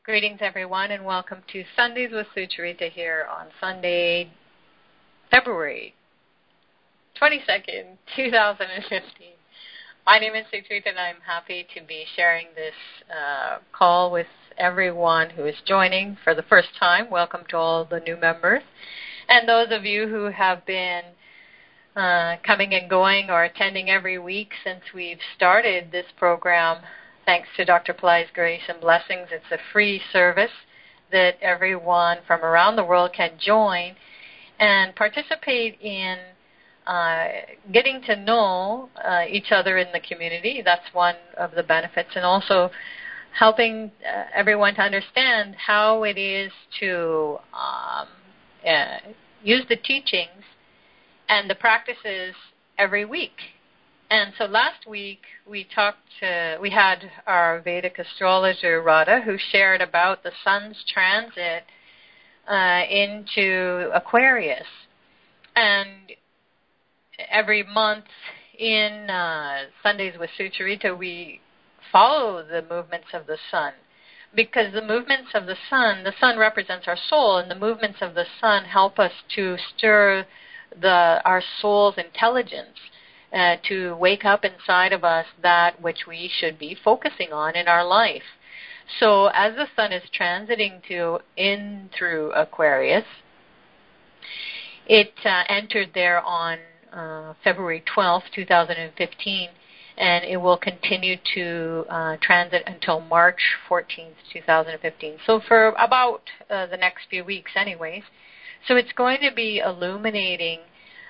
Greetings, everyone, and welcome to Sundays with Sucharita here on Sunday, February 22nd, 2015. My name is Sucharita, and I'm happy to be sharing this call with everyone who is joining for the first time. Welcome to all the new members. And those of you who have been coming and going or attending every week since we've started this program, thanks to Dr. Pillai's Grace and Blessings. It's a free service that everyone from around the world can join and participate in getting to know each other in the community. That's one of the benefits, and also helping everyone to understand how it is to use the teachings and the practices every week. And so last week we had our Vedic astrologer Radha, who shared about the sun's transit into Aquarius. And every month in Sundays with Sucharita, we follow the movements of the sun, because the movements of the sun represents our soul, and the movements of the sun help us to stir our soul's intelligence. To wake up inside of us that which we should be focusing on in our life. So as the sun is transiting in through Aquarius, it entered there on February 12th, 2015, and it will continue to transit until March 14th, 2015. So for about the next few weeks anyways. So it's going to be illuminating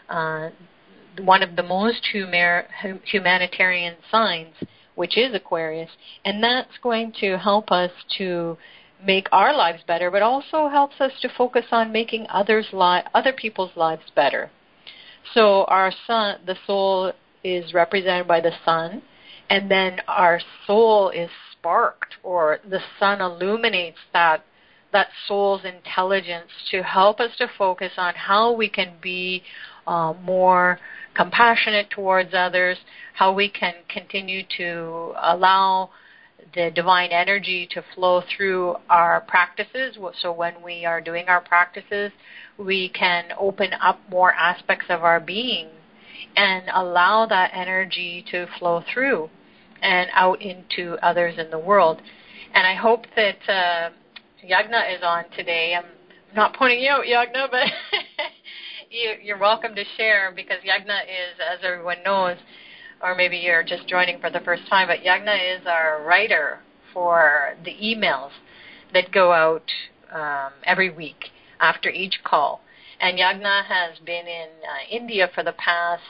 one of the most humanitarian signs, which is Aquarius, and that's going to help us to make our lives better, but also helps us to focus on making other people's lives better. So our sun, the soul, is represented by the sun, and then our soul is sparked, or the sun illuminates that soul's intelligence to help us to focus on how we can be more compassionate towards others, how we can continue to allow the divine energy to flow through our practices. So when we are doing our practices, we can open up more aspects of our being and allow that energy to flow through and out into others in the world. And I hope that Yagna is on today. I'm not pointing you out, Yagna, but you're welcome to share, because Yagna is, as everyone knows, or maybe you're just joining for the first time, but Yagna is our writer for the emails that go out every week after each call. And Yagna has been in India for the past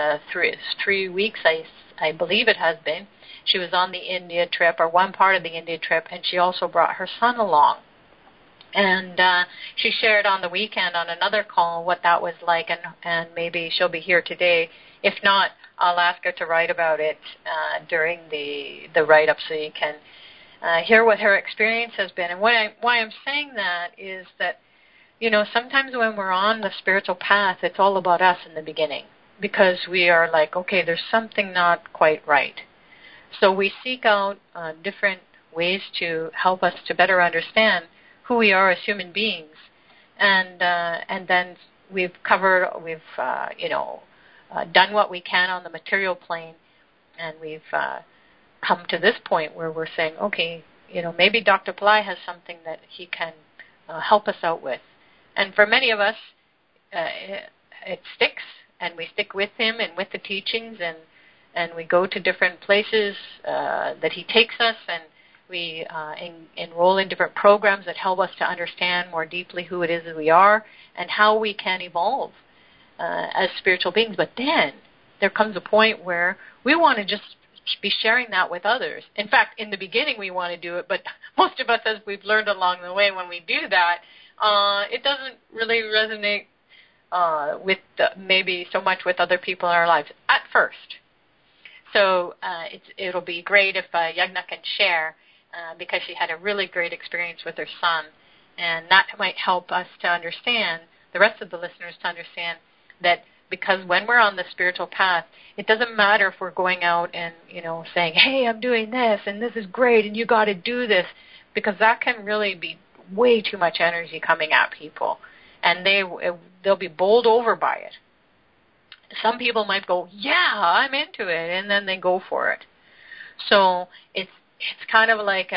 3 weeks, I believe it has been. She was on the India trip, or one part of the India trip, and she also brought her son along. And she shared on the weekend on another call what that was like, and maybe she'll be here today. If not, I'll ask her to write about it during the write-up, so you can hear what her experience has been. And why I'm saying that is that, sometimes when we're on the spiritual path, it's all about us in the beginning, because we are like, okay, there's something not quite right. So we seek out different ways to help us to better understand who we are as human beings, and then we've done what we can on the material plane, and we've come to this point where we're saying, okay, maybe Dr. Pillai has something that he can help us out with. And for many of us, it sticks, and we stick with him and with the teachings, and we go to different places that he takes us, and we enroll in different programs that help us to understand more deeply who it is that we are and how we can evolve as spiritual beings. But then there comes a point where we want to just be sharing that with others. In fact, in the beginning we want to do it, but most of us, as we've learned along the way, when we do that, it doesn't really resonate with maybe so much with other people in our lives at first. So it'll be great if Yagna can share, because she had a really great experience with her son, and that might help us to understand, the rest of the listeners to understand, that because when we're on the spiritual path, it doesn't matter if we're going out and, saying, hey, I'm doing this, and this is great, and you got to do this, because that can really be way too much energy coming at people, and they'll be bowled over by it. Some people might go, yeah, I'm into it, and then they go for it. So it's kind of like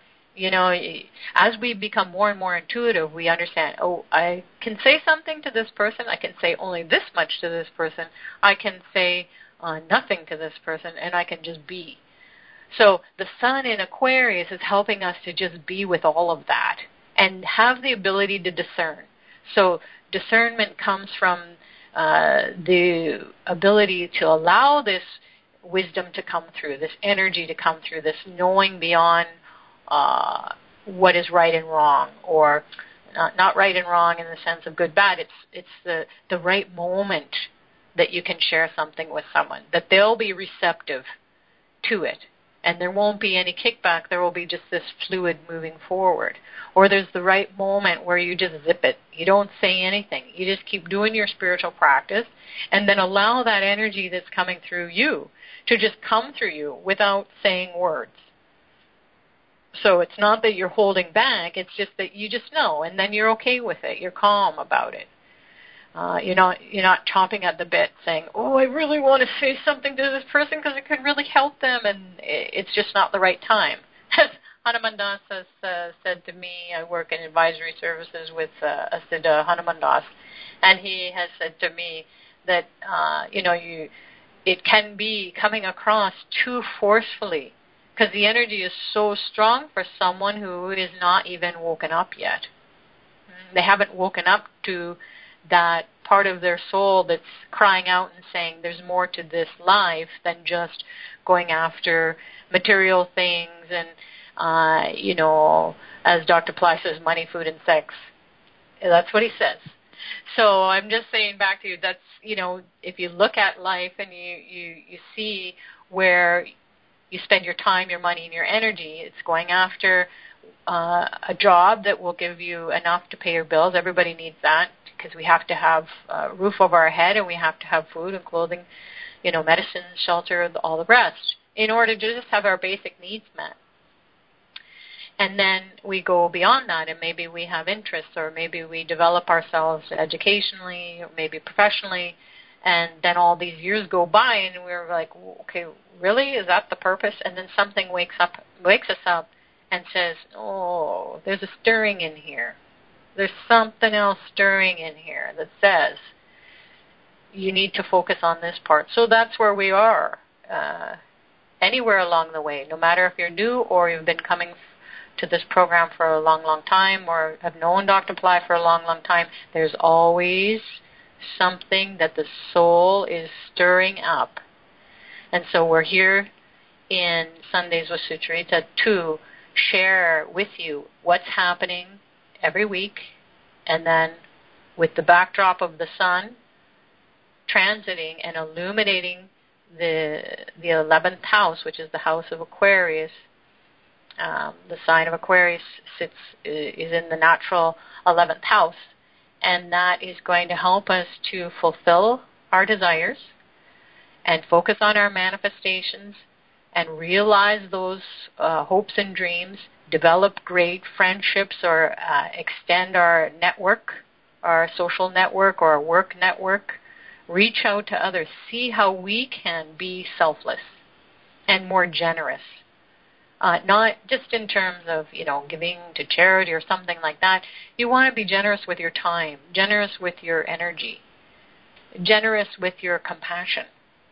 as we become more and more intuitive, we understand, I can say something to this person. I can say only this much to this person. I can say nothing to this person, and I can just be. So the sun in Aquarius is helping us to just be with all of that and have the ability to discern. So discernment comes from the ability to allow this wisdom to come through, this energy to come through, this knowing beyond what is right and wrong, or not right and wrong in the sense of good, bad. It's the right moment that you can share something with someone, that they'll be receptive to it. And there won't be any kickback. There will be just this fluid moving forward. Or there's the right moment where you just zip it. You don't say anything. You just keep doing your spiritual practice and then allow that energy that's coming through you to just come through you without saying words. So it's not that you're holding back. It's just that you just know, and then you're okay with it. You're calm about it. You're not chomping at the bit saying, I really want to say something to this person because it could really help them, and it's just not the right time. As Hanuman Das has said to me, I work in advisory services with Asiddha Hanuman Das, and he has said to me that, it can be coming across too forcefully because the energy is so strong for someone who is not even woken up yet. They haven't woken up to that part of their soul that's crying out and saying there's more to this life than just going after material things and, as Dr. Ply says, money, food, and sex. That's what he says. So I'm just saying back to you, that's, if you look at life and you see where you spend your time, your money, and your energy, it's going after a job that will give you enough to pay your bills. Everybody needs that because we have to have a roof over our head and we have to have food and clothing, medicine, shelter, all the rest in order to just have our basic needs met. And then we go beyond that, and maybe we have interests, or maybe we develop ourselves educationally, or maybe professionally, and then all these years go by and we're like, okay, really? Is that the purpose? And then something wakes us up and says, there's a stirring in here. There's something else stirring in here that says you need to focus on this part. So that's where we are, anywhere along the way, no matter if you're new or you've been coming to this program for a long, long time or have known Dr. Ply for a long, long time. There's always something that the soul is stirring up. And so we're here in Sundays with Sucharita to share with you what's happening every week, and then with the backdrop of the sun transiting and illuminating the 11th house, which is the house of Aquarius. The sign of Aquarius is in the natural 11th house, and that is going to help us to fulfill our desires and focus on our manifestations and realize those hopes and dreams, develop great friendships, or extend our network, our social network or our work network, reach out to others, see how we can be selfless and more generous. Not just in terms of, giving to charity or something like that. You want to be generous with your time, generous with your energy, generous with your compassion.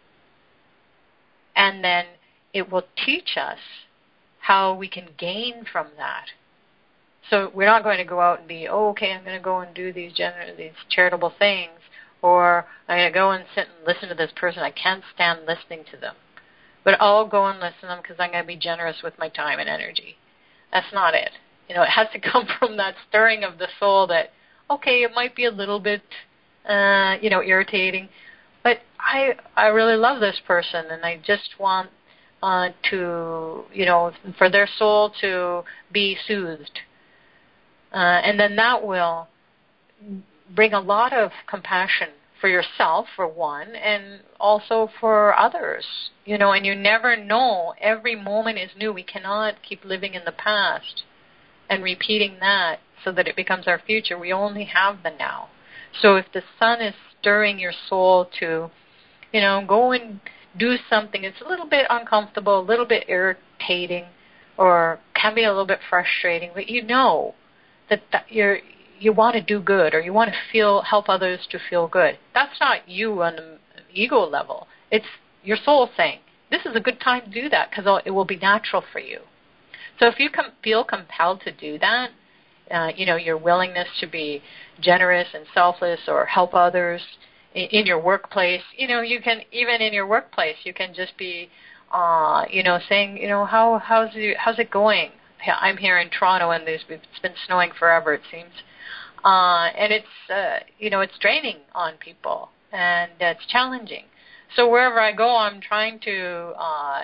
And then it will teach us how we can gain from that. So we're not going to go out and be, okay, I'm going to go and do these charitable things, or I'm going to go and sit and listen to this person. I can't stand listening to them. But I'll go and listen to them because I'm going to be generous with my time and energy. That's not it. It has to come from that stirring of the soul that, okay, it might be a little bit, irritating, but I really love this person, and I just want to, for their soul to be soothed. And then that will bring a lot of compassion for yourself, for one, and also for others, and you never know. Every moment is new. We cannot keep living in the past. and repeating that so that it becomes our future, we only have the now. So if the sun is stirring your soul to, go and do something, it's a little bit uncomfortable, a little bit irritating, or can be a little bit frustrating, but that you want to do good, or you want to help others to feel good. That's not you on the ego level. It's your soul saying, this is a good time to do that because it will be natural for you. So if you feel compelled to do that, your willingness to be generous and selfless or help others in your workplace, you can, even in your workplace, you can just be, saying, how's it going? I'm here in Toronto, and it's been snowing forever, it seems. And it's, it's draining on people, and it's challenging. So wherever I go, I'm trying to,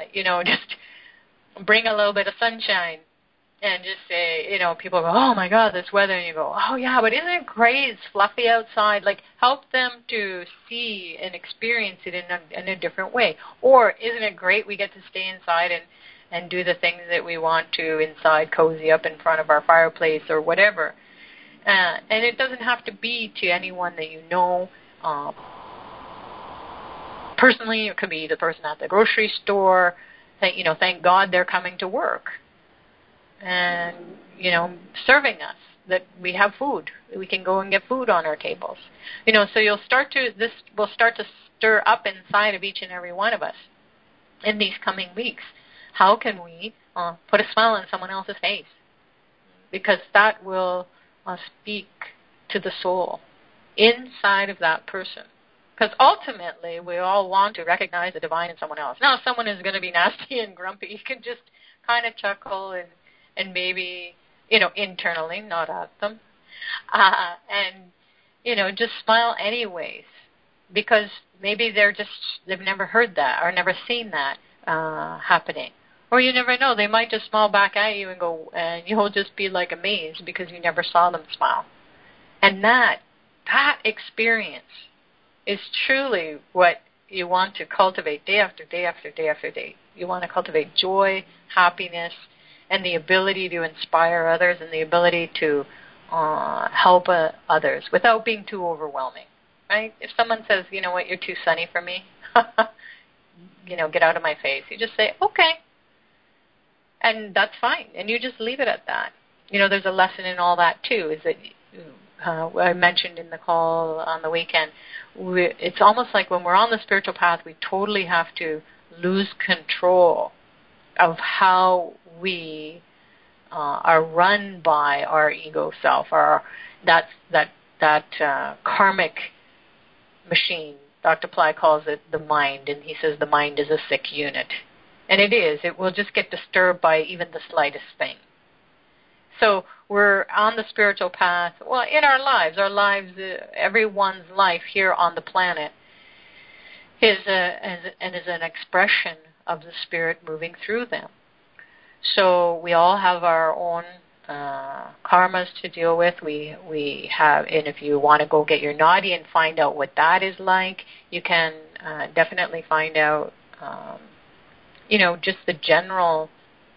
just bring a little bit of sunshine and just say, people go, oh my God, this weather. And you go, oh yeah, but isn't it great? It's fluffy outside. Like, help them to see and experience it in a different way. Or isn't it great we get to stay inside and do the things that we want to inside, cozy up in front of our fireplace or whatever. And it doesn't have to be to anyone that you know. Personally, it could be the person at the grocery store. Thank God they're coming to work and, serving us, that we have food. We can go and get food on our tables. So this will start to stir up inside of each and every one of us in these coming weeks. How can we put a smile on someone else's face? Because that will speak to the soul inside of that person. Because ultimately, we all want to recognize the divine in someone else. Now, if someone is going to be nasty and grumpy, you can just kind of chuckle and maybe, internally, not at them. And, just smile anyways. Because maybe they've never heard that or never seen that happening. Or you never know. They might just smile back at you and you'll just be like amazed because you never saw them smile. And that experience is truly what you want to cultivate day after day after day after day. You want to cultivate joy, happiness, and the ability to inspire others and the ability to help others without being too overwhelming, right? If someone says, you know what, you're too sunny for me, get out of my face, you just say, okay. And that's fine. And you just leave it at that. There's a lesson in all that, too, is that I mentioned in the call on the weekend, it's almost like when we're on the spiritual path, we totally have to lose control of how we are run by our ego self, that karmic machine. Dr. Ply calls it the mind, and he says the mind is a sick unit. And it is. It will just get disturbed by even the slightest thing. So we're on the spiritual path. Well, in our lives, everyone's life here on the planet is an expression of the spirit moving through them. So we all have our own karmas to deal with. We have, and if you want to go get your Nadi and find out what that is like, you can definitely find out. Just the general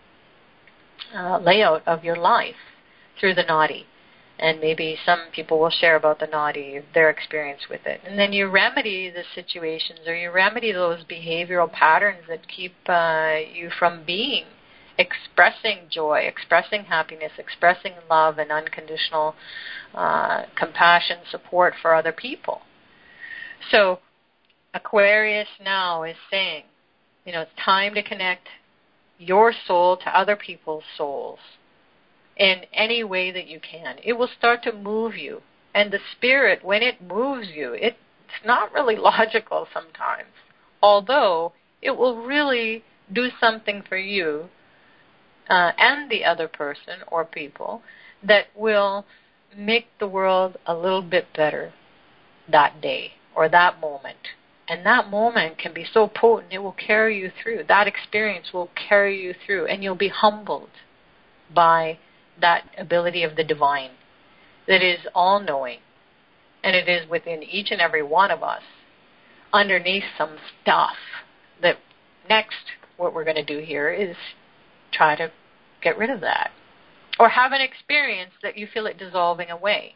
layout of your life through the Nadi. And maybe some people will share about the Nadi, their experience with it. And then you remedy the situations, or you remedy those behavioral patterns that keep you from expressing joy, expressing happiness, expressing love and unconditional compassion, support for other people. So Aquarius now is saying, it's time to connect your soul to other people's souls in any way that you can. It will start to move you. And the spirit, when it moves you, it's not really logical sometimes, although it will really do something for you and the other person or people that will make the world a little bit better that day or that moment. And that moment can be so potent, it will carry you through. That experience will carry you through, and you'll be humbled by that ability of the divine that is all-knowing, and it is within each and every one of us, underneath some stuff. That next, what we're going to do here is try to get rid of that, or have an experience that you feel it dissolving away.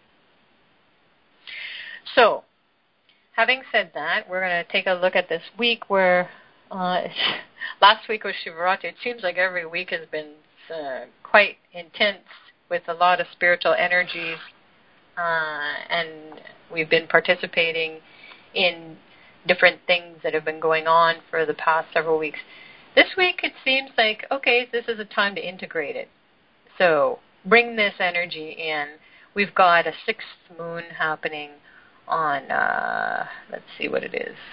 So, having said that, we're going to take a look at this week where last week was Shivaratri. It seems like every week has been quite intense with a lot of spiritual energies, and we've been participating in different things that have been going on for the past several weeks. This week it seems like, okay, this is a time to integrate it. So bring this energy in. We've got a sixth moon happening on, let's see what it is.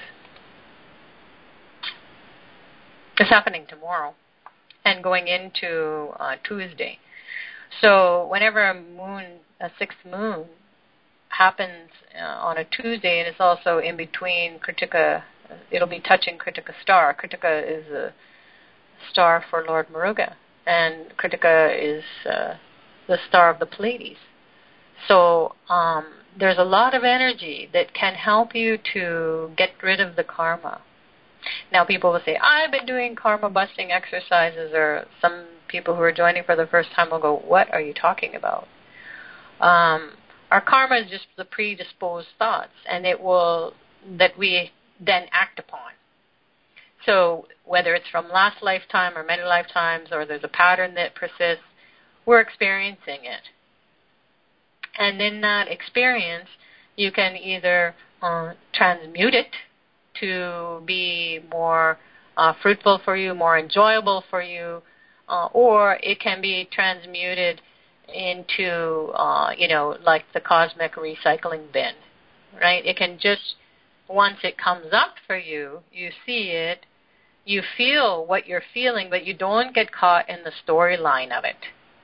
It's happening tomorrow and going into Tuesday. So whenever a sixth moon happens on a Tuesday, and it's also in between Kritika, it'll be touching Kritika star. Kritika is a star for Lord Muruga, and Kritika is the star of the Pleiades. So there's a lot of energy that can help you to get rid of the karma. Now people will say, I've been doing karma busting exercises, or some people who are joining for the first time will go, what are you talking about? Our karma is just the predisposed thoughts, and that we then act upon. So whether it's from last lifetime or many lifetimes, or there's a pattern that persists, we're experiencing it. And in that experience, you can either transmute it to be more fruitful for you, more enjoyable for you, or it can be transmuted into, like the cosmic recycling bin, right? It can just, once it comes up for you, you see it, you feel what you're feeling, but you don't get caught in the storyline of it.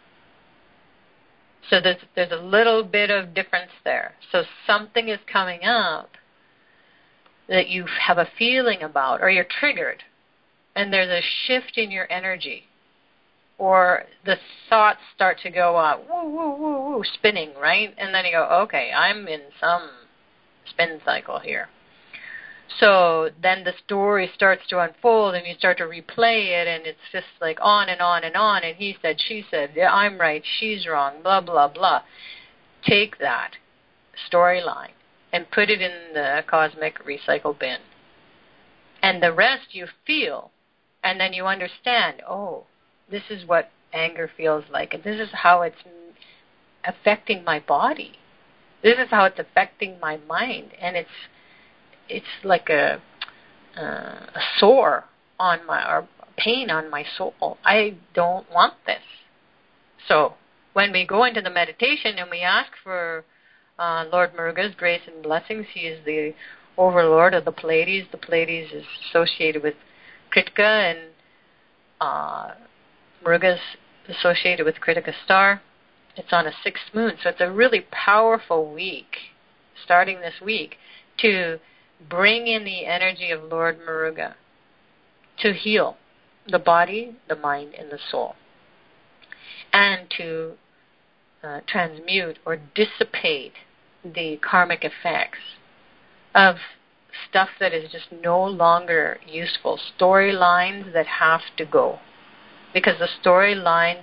So there's a little bit of difference there. So something is coming up that you have a feeling about, or you're triggered, and there's a shift in your energy, or the thoughts start to go woo, woo, woo, woo, spinning, right? And then you go, okay, I'm in some spin cycle here. So then the story starts to unfold, and you start to replay it, and it's just like on and on and on, and he said, she said, yeah, I'm right, she's wrong, blah, blah, blah. Take that storyline and put it in the cosmic recycle bin. And the rest you feel, and then you understand, oh, this is what anger feels like, and this is how it's affecting my body. This is how it's affecting my mind, and it's like a sore on or pain on my soul. I don't want this. So when we go into the meditation and we ask for Lord Muruga's grace and blessings, he is the overlord of the Pleiades. The Pleiades is associated with Kritika, and Muruga's associated with Kritika star. It's on a sixth moon, so it's a really powerful week, starting this week, to bring in the energy of Lord Muruga to heal the body, the mind, and the soul, and to transmute or dissipate the karmic effects of stuff that is just no longer useful, storylines that have to go, because the storylines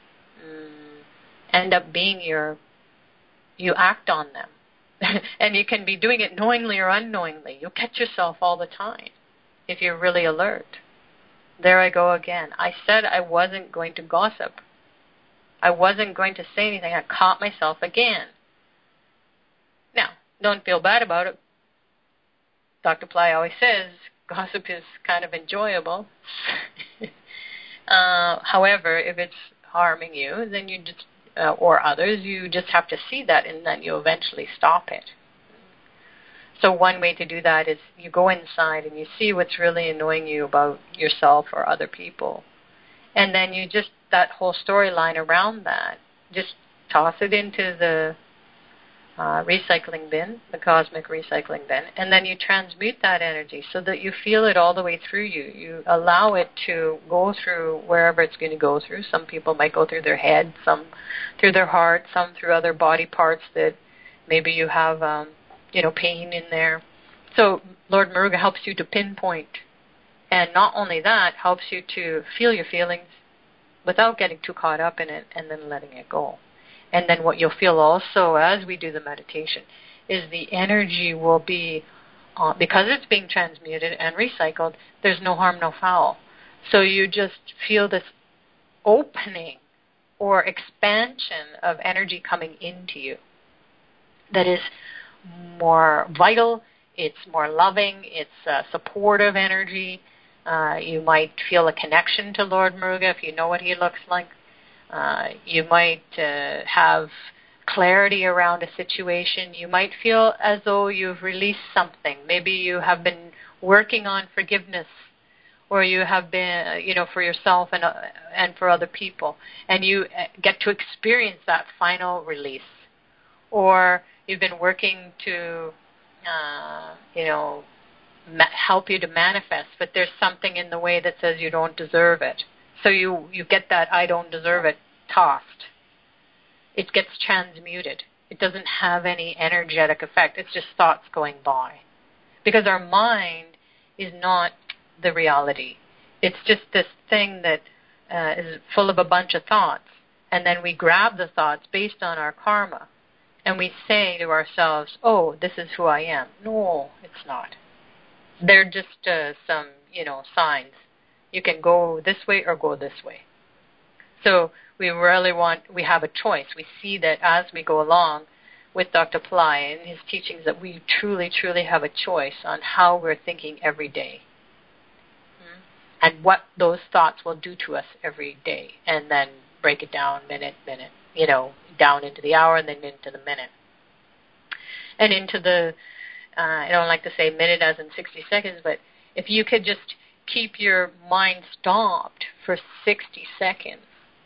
end up being you act on them. And you can be doing it knowingly or unknowingly. You'll catch yourself all the time if you're really alert. There I go again. I said I wasn't going to gossip. I wasn't going to say anything. I caught myself again. Now, don't feel bad about it. Dr. Ply always says gossip is kind of enjoyable. However, if it's harming you, then you just or others, you just have to see that, and then you eventually stop it. So one way to do that is you go inside and you see what's really annoying you about yourself or other people. And then you just, that whole storyline around that, just toss it into the recycling bin, the cosmic recycling bin, and then you transmute that energy so that you feel it all the way through you. You allow it to go through wherever it's going to go through. Some people might go through their head, some through their heart, some through other body parts that maybe you have, pain in there. So Lord Muruga helps you to pinpoint, and not only that, helps you to feel your feelings, without getting too caught up in it, and then letting it go. And then what you'll feel also as we do the meditation is the energy will be, because it's being transmuted and recycled, there's no harm, no foul. So you just feel this opening or expansion of energy coming into you that is more vital, it's more loving, it's supportive energy. You might feel a connection to Lord Muruga if you know what he looks like. You might have clarity around a situation. You might feel as though you've released something. Maybe you have been working on forgiveness, or you have been, for yourself and for other people, and you get to experience that final release. Or you've been working to, help you to manifest, but there's something in the way that says you don't deserve it. So you get that I don't deserve it tossed. It gets transmuted. It doesn't have any energetic effect. It's just thoughts going by. Because our mind is not the reality. It's just this thing that is full of a bunch of thoughts. And then we grab the thoughts based on our karma. And we say to ourselves, oh, this is who I am. No, it's not. They're just some, signs. You can go this way or go this way. So we have a choice. We see that as we go along with Dr. Pillai and his teachings that we truly, truly have a choice on how we're thinking every day. And what those thoughts will do to us every day. And then break it down minute, down into the hour and then into the minute. And into the, I don't like to say minute as in 60 seconds, but if you could just keep your mind stopped for 60 seconds.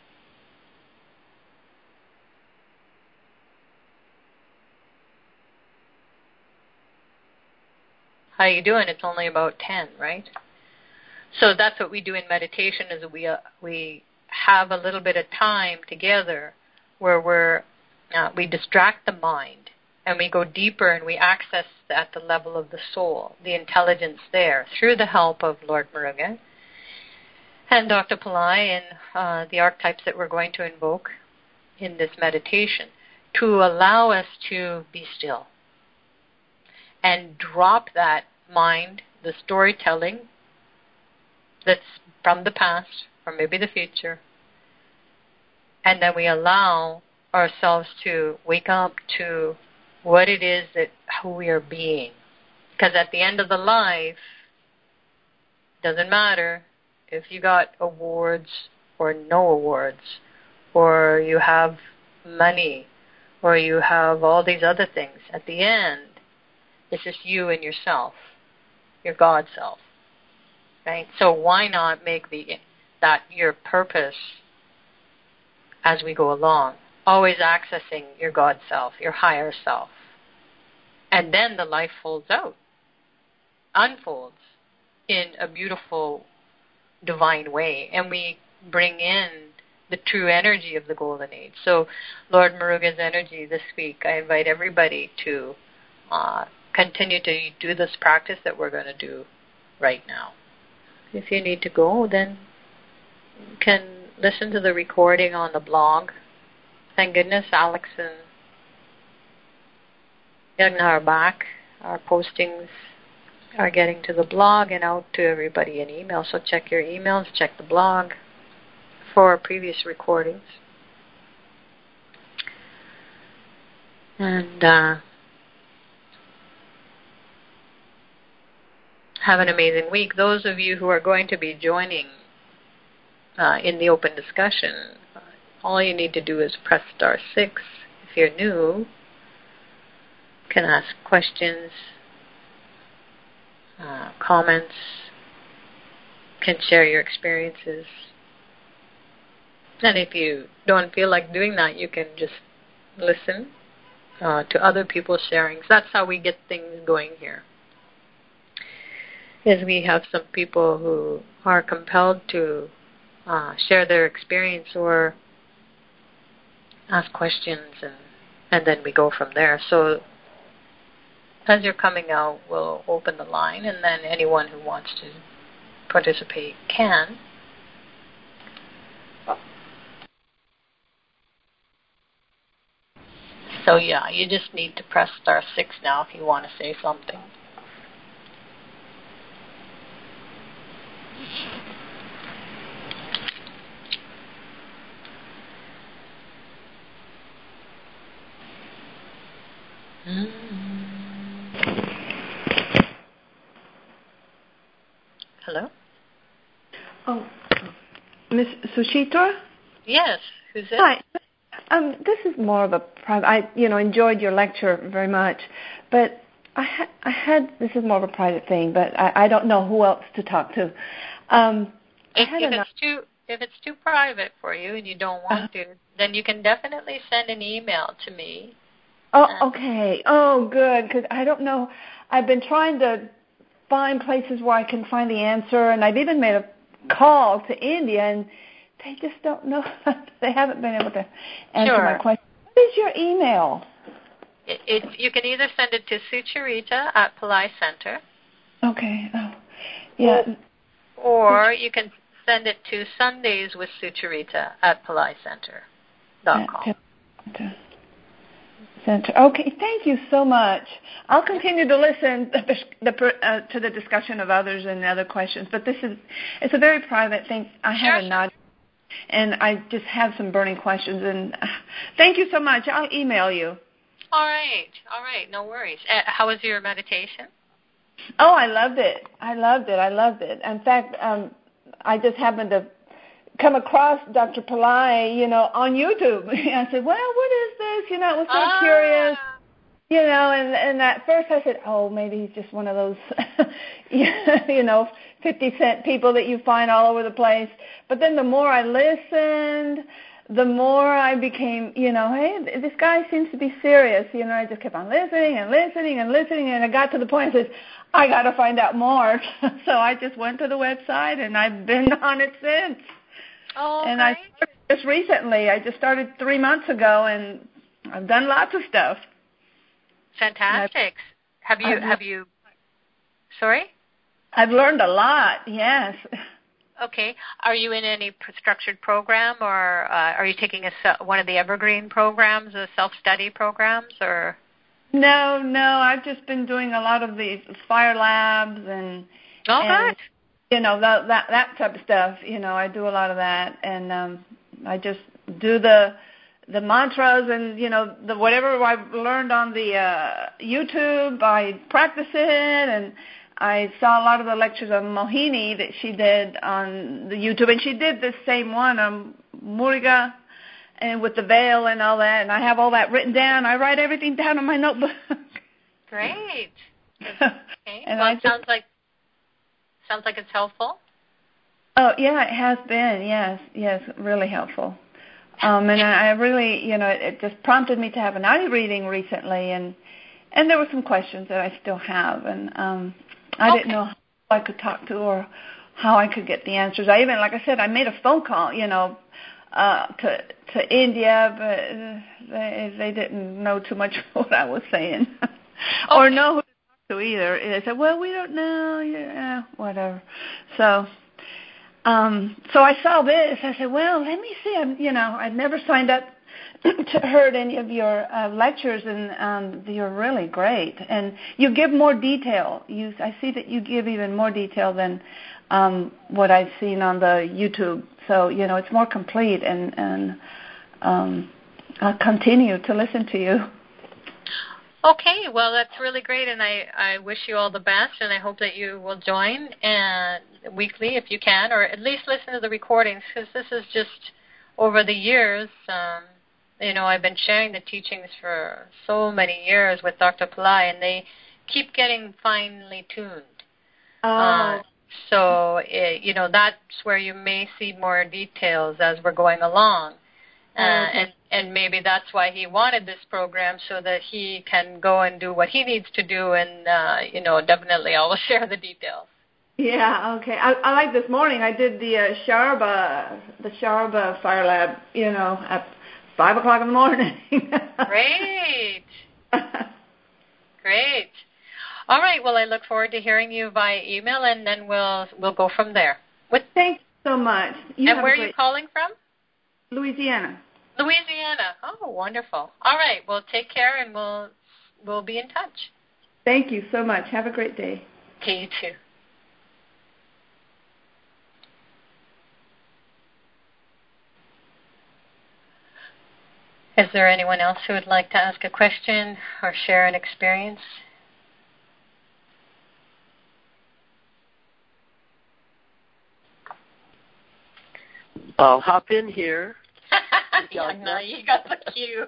How you doing? It's only about 10, right? So that's what we do in meditation is we have a little bit of time together where we distract the mind and we go deeper and we access at the level of the soul, the intelligence there, through the help of Lord Muruga and Dr. Pillai and the archetypes that we're going to invoke in this meditation to allow us to be still and drop that mind, the storytelling that's from the past or maybe the future, and then we allow ourselves to wake up to what it is that who we are being. Because at the end of the life, doesn't matter if you got awards or no awards, or you have money, or you have all these other things. At the end, it's just you and yourself, your God self. Right? So why not make that your purpose as we go along? Always accessing your God self, your higher self. And then the life unfolds in a beautiful divine way. And we bring in the true energy of the Golden Age. So Lord Muruga's energy this week, I invite everybody to continue to do this practice that we're going to do right now. If you need to go, then you can listen to the recording on the blog. Thank goodness Alex and Yagna are back. Our postings are getting to the blog and out to everybody in email. So check your emails, check the blog for previous recordings. And have an amazing week. Those of you who are going to be joining in the open discussion, all you need to do is press *6. If you're new, you can ask questions, comments, can share your experiences. And if you don't feel like doing that, you can just listen to other people's sharings. That's how we get things going here. Is we have some people who are compelled to share their experience or ask questions, and then we go from there. So as you're coming out, we'll open the line, and then anyone who wants to participate can. So, yeah, you just need to press *6 now if you want to say something. Hello? Oh, Miss Suchitra? Yes. Who's it? Hi. This is more of a private. I, enjoyed your lecture very much, but I had. This is more of a private thing, but I don't know who else to talk to. If it's too private for you and you don't want to, then you can definitely send an email to me. Oh, okay. Oh, good, because I don't know. I've been trying to find places where I can find the answer, and I've even made a call to India, and they just don't know. They haven't been able to answer my question. What is your email? You can either send it to Sucharita at Pillai Center. Okay. Oh, yeah. Or you can send it to Sundays with Sucharita at PillaiCenter.com. Center. Okay, thank you so much. I'll continue to listen to the discussion of others and other questions, but it's a very private thing. I have a nod, and I just have some burning questions, and thank you so much. I'll email you. All right, no worries. How was your meditation? Oh, I loved it. In fact, I just happened to come across Dr. Pillai, on YouTube. I said, well, what is this? I was sort of curious, and at first I said, oh, maybe he's just one of those, 50-cent people that you find all over the place. But then the more I listened, the more I became, hey, this guy seems to be serious. I just kept on listening, and I got to the point I said, I got to find out more. So I just went to the website, and I've been on it since. Oh, and great. I just recently. I just started 3 months ago, and I've done lots of stuff. Fantastic. Have you? Sorry? I've learned a lot. Yes. Okay. Are you in any structured program, or are you taking one of the evergreen programs, the self-study programs, or? No. I've just been doing a lot of these fire labs and. Oh, good. That type of stuff. I do a lot of that, and I just do the mantras and the whatever I've learned on the YouTube. I practice it, and I saw a lot of the lectures of Mohini that she did on the YouTube, and she did this same one on Muruga, and with the veil and all that, and I have all that written down. I write everything down in my notebook. Great. Okay. And well, it sounds like it's helpful. Oh, yeah, it has been. Yes, really helpful. And I really, it just prompted me to have an eye reading recently, and there were some questions that I still have, and I didn't know who I could talk to or how I could get the answers. I even, like I said, I made a phone call, to India, but they didn't know too much what I was saying, or know who to talk to either. They said, well, we don't know, whatever. So I saw this. I said, well, let me see. I'd never signed up to heard any of your lectures, and you're really great. And you give more detail. I see that you give even more detail than what I've seen on the YouTube. So, it's more complete, and I'll continue to listen to you. Okay, well, that's really great, and I wish you all the best, and I hope that you will join weekly if you can, or at least listen to the recordings, because this is just over the years. I've been sharing the teachings for so many years with Dr. Pillai, and they keep getting finely tuned. So, that's where you may see more details as we're going along. And maybe that's why he wanted this program, so that he can go and do what he needs to do, and, definitely I will share the details. Yeah, okay. I like this morning. I did the Sharba Fire Lab, at 5 o'clock in the morning. Great. Great. All right. Well, I look forward to hearing you via email, and then we'll go from there. Thanks so much. And where are you calling from? Louisiana. Louisiana. Oh, wonderful. All right. Well, take care, and we'll be in touch. Thank you so much. Have a great day. Okay, you too. Is there anyone else who would like to ask a question or share an experience? I'll hop in here. Yagna, you got the cue.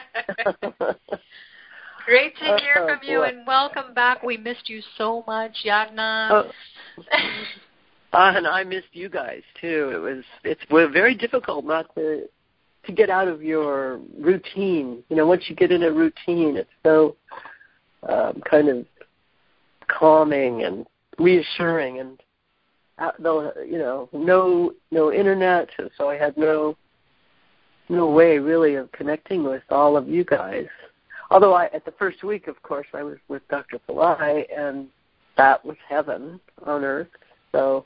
Great to hear from you, and welcome back. We missed you so much, Yagna. And I missed you guys too. It's very difficult not to get out of your routine. Once you get in a routine, it's so kind of calming and reassuring. And no internet, so I had no way really of connecting with all of you guys. Although at the first week, of course, I was with Dr. Pillai, and that was heaven on earth. So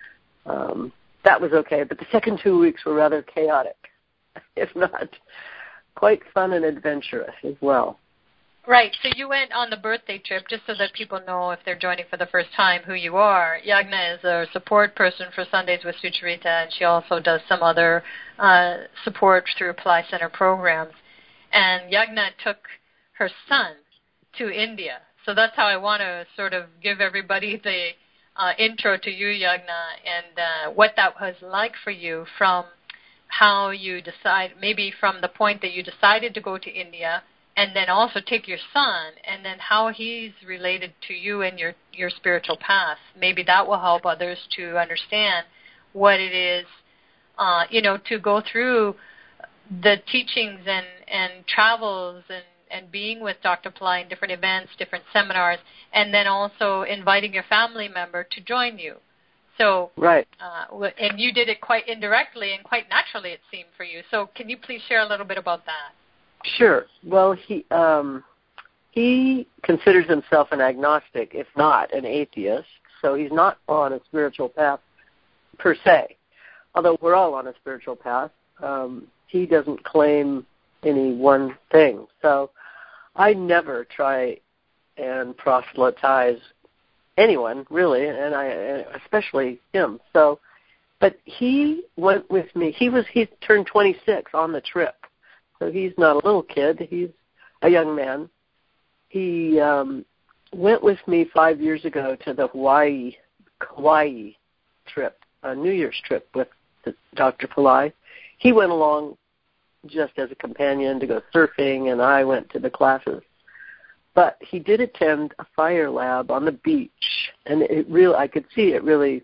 that was okay. But the second 2 weeks were rather chaotic, if not quite fun and adventurous as well. Right. So you went on the birthday trip, just so that people know if they're joining for the first time who you are. Yagna is a support person for Sundays with Sucharita, and she also does some other support through Pillai Center programs. And Yagna took her son to India. So that's how I want to sort of give everybody the intro to you, Yagna, and what that was like for you from how you decide, maybe from the point that you decided to go to India, and then also take your son, and then how he's related to you and your spiritual path. Maybe that will help others to understand what it is, to go through the teachings and travels and being with Dr. Pillai in different events, different seminars, and then also inviting your family member to join you. So, right. And you did it quite indirectly and quite naturally, it seemed, for you. So can you please share a little bit about that? Sure. Well, he considers himself an agnostic, if not an atheist, so he's not on a spiritual path per se. Although we're all on a spiritual path, he doesn't claim any one thing. So I never try and proselytize anyone, really, and especially him. So, but he went with me. He turned 26 on the trip. So he's not a little kid. He's a young man. He went with me 5 years ago to the Kauai trip, a New Year's trip with Dr. Pillai. He went along just as a companion to go surfing, and I went to the classes. But he did attend a fire lab on the beach, and I could see it really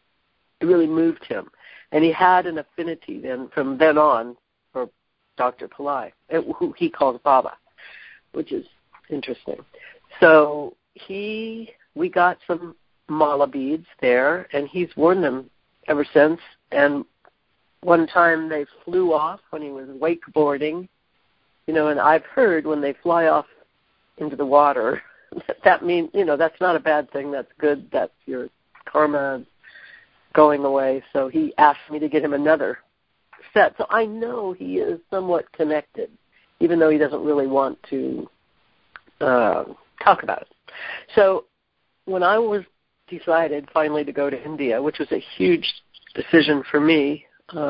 moved him. And he had an affinity from then on for Dr. Pillai, who he calls Baba, which is interesting. So we got some mala beads there, and he's worn them ever since. And one time they flew off when he was wakeboarding, and I've heard when they fly off into the water, that means, that's not a bad thing. That's good. That's your karma going away. So he asked me to get him another set. So I know he is somewhat connected, even though he doesn't really want to talk about it. So when I decided finally to go to India, which was a huge decision for me,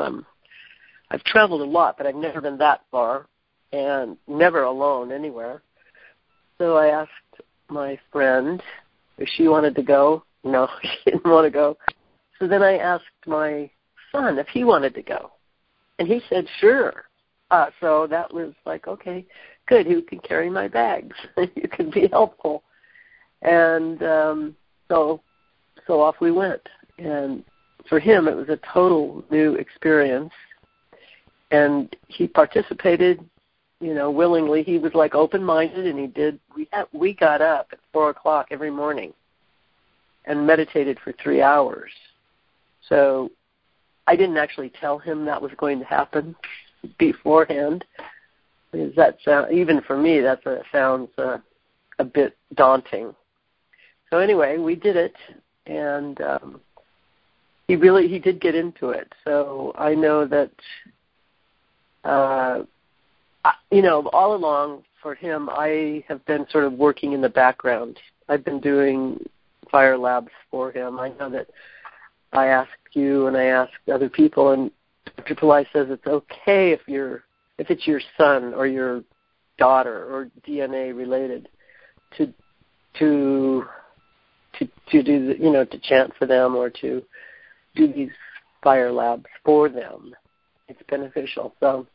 I've traveled a lot, but I've never been that far and never alone anywhere. So I asked my friend if she wanted to go. No, she didn't want to go. So then I asked my son if he wanted to go. And he said, sure. So that was like, okay, good. You can carry my bags. You can be helpful. And so off we went. And for him, it was a total new experience. And he participated, willingly. He was like open-minded, and he did. We got up at 4:00 every morning and meditated for 3 hours. So I didn't actually tell him that was going to happen beforehand, because even for me, that sounds a bit daunting. So anyway, we did it, and he did get into it. So I know that all along for him, I have been sort of working in the background. I've been doing fire labs for him. I know that I asked you and I asked other people, and Dr. Pillai says it's okay if it's your son or your daughter or DNA related to do to chant for them or to do these fire labs for them. It's beneficial. So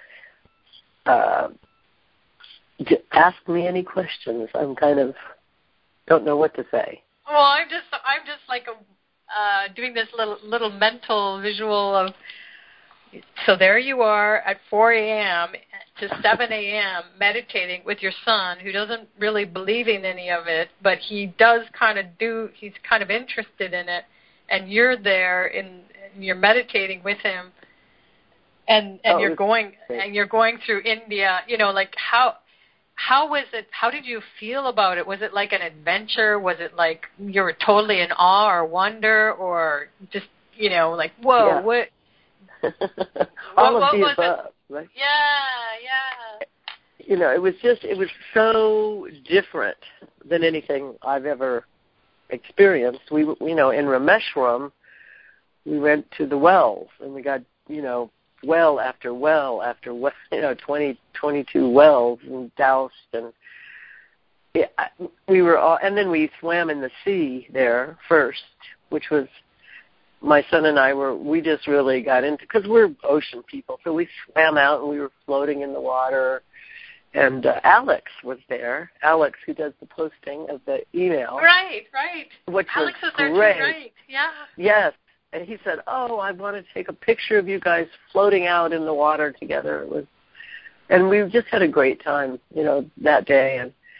ask me any questions. I'm kind of don't know what to say. Well, I'm just like doing this little mental visual of. So there you are at 4 a.m. to 7 a.m. meditating with your son, who doesn't really believe in any of it, but he does he's kind of interested in it, and you're there and you're meditating with him, and you're going through India. Like how was it? How did you feel about it? Was it like an adventure? Was it like you were totally in awe or wonder, or just like whoa, yeah. what? All of the above, right? Yeah. It was so different than anything I've ever experienced. We, in Rameshwaram, we went to the wells, and we got, well after well after well, 22 wells and doused, and we were all, and then we swam in the sea there first, which was. My son and we just really got into, because we're ocean people, so we swam out and we were floating in the water. And Alex was there. Alex, who does the posting of the email. Right. Which Alex was there great. too, right? Yeah. Yes. And he said, I want to take a picture of you guys floating out in the water together. And we just had a great time, that day.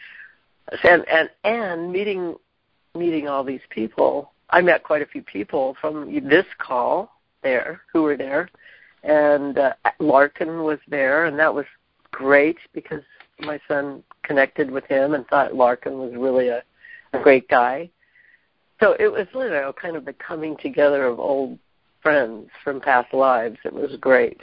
And meeting all these people. I met quite a few people from this call who were there, and Larkin was there, and that was great because my son connected with him and thought Larkin was really a great guy. So it was kind of the coming together of old friends from past lives. It was great.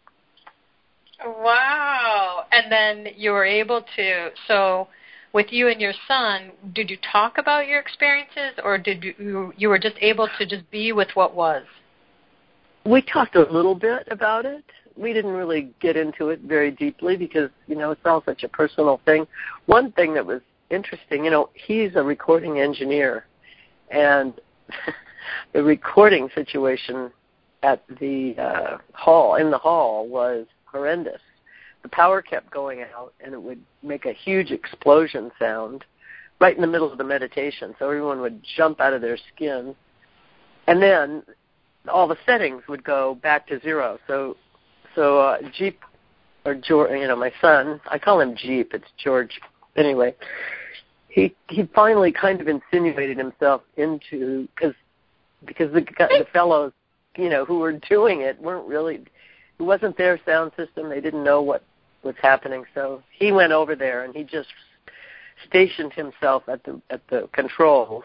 Wow. And then you were able to, so with you and your son, did you talk about your experiences, or did you were just able to just be with what was? We talked a little bit about it. We didn't really get into it very deeply because, it's all such a personal thing. One thing that was interesting, he's a recording engineer, and the recording situation at the in the hall was horrendous. The power kept going out, and it would make a huge explosion sound right in the middle of the meditation. So everyone would jump out of their skin. And then all the settings would go back to zero. So Jeep, or George, my son, I call him Jeep, it's George. Anyway, he finally kind of insinuated himself into, because the fellows, who were doing it weren't really, it wasn't their sound system. They didn't know what was happening. So he went over there and he just stationed himself at the controls.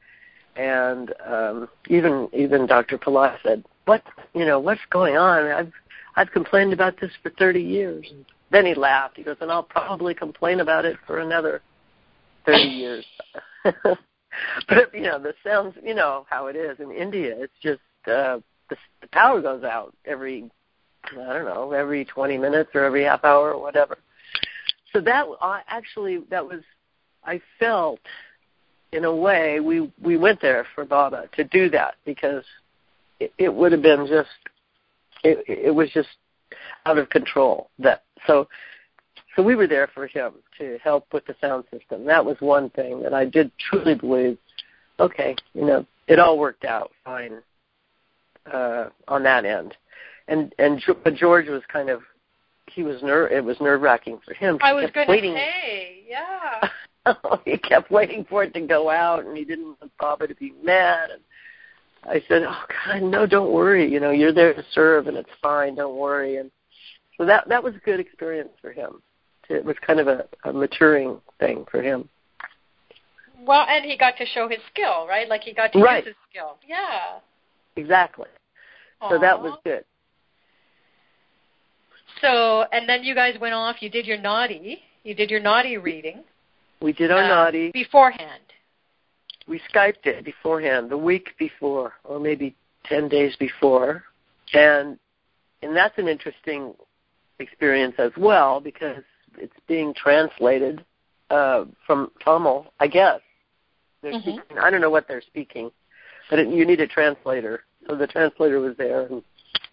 And even Dr. Pillai said, what's going on? I've complained about this for 30 years. And then he laughed. He goes, and I'll probably complain about it for another 30 years. But, the sounds, how it is in India. It's just the power goes out every 20 minutes or every half hour or whatever. So that was, I felt, in a way, we went there for Baba to do that because it would have been just, it was just out of control. So we were there for him to help with the sound system. That was one thing that I did truly believe, okay, it all worked out fine on that end. But George was kind of, it was nerve-wracking for him. I was going to say, yeah. He kept waiting for it to go out, and he didn't want Baba to be mad. And I said, oh, God, no, don't worry. You're there to serve, and it's fine. Don't worry. And so that was a good experience for him. It was kind of a maturing thing for him. Well, and he got to show his skill, right? Like he got to use his skill. Yeah. Exactly. Aww. So that was good. So, and then you guys went off. You did your naughty. You did your naughty reading. We did our naughty beforehand. We Skyped it beforehand, the week before, or maybe 10 days before, and that's an interesting experience as well because it's being translated from Tamil, I guess. They're speaking, I don't know what they're speaking, but you need a translator. So the translator was there, and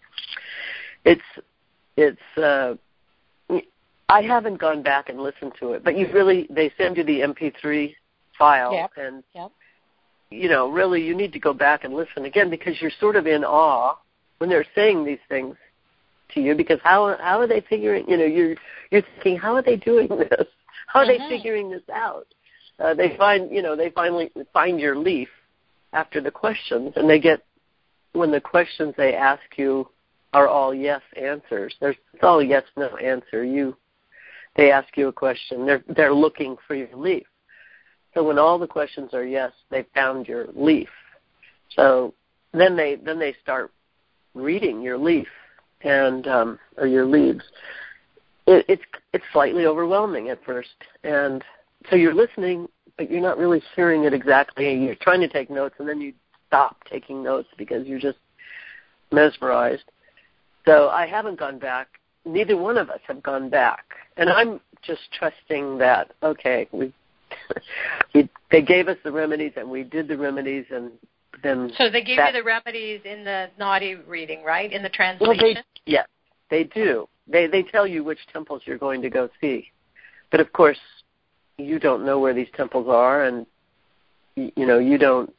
it's. I haven't gone back and listened to it, but they send you the MP3 file, and really you need to go back and listen again because you're sort of in awe when they're saying these things to you because how are they figuring? You're thinking, how are they doing this? How are they figuring this out? They finally find your leaf after the questions, and when the questions they ask you are all yes answers. It's all yes no answer. They ask you a question. They're looking for your leaf. So when all the questions are yes, they found your leaf. So then they start reading your leaf and or your leaves. It's slightly overwhelming at first, and so you're listening, but you're not really hearing it exactly. You're trying to take notes, and then you stop taking notes because you're just mesmerized. So I haven't gone back. Neither one of us have gone back, and I'm just trusting that okay, they gave us the remedies, and we did the remedies, and then. So they gave you the remedies in the naughty reading, right? In the translation. Yes, they do. They tell you which temples you're going to go see, but of course, you don't know where these temples are, and you don't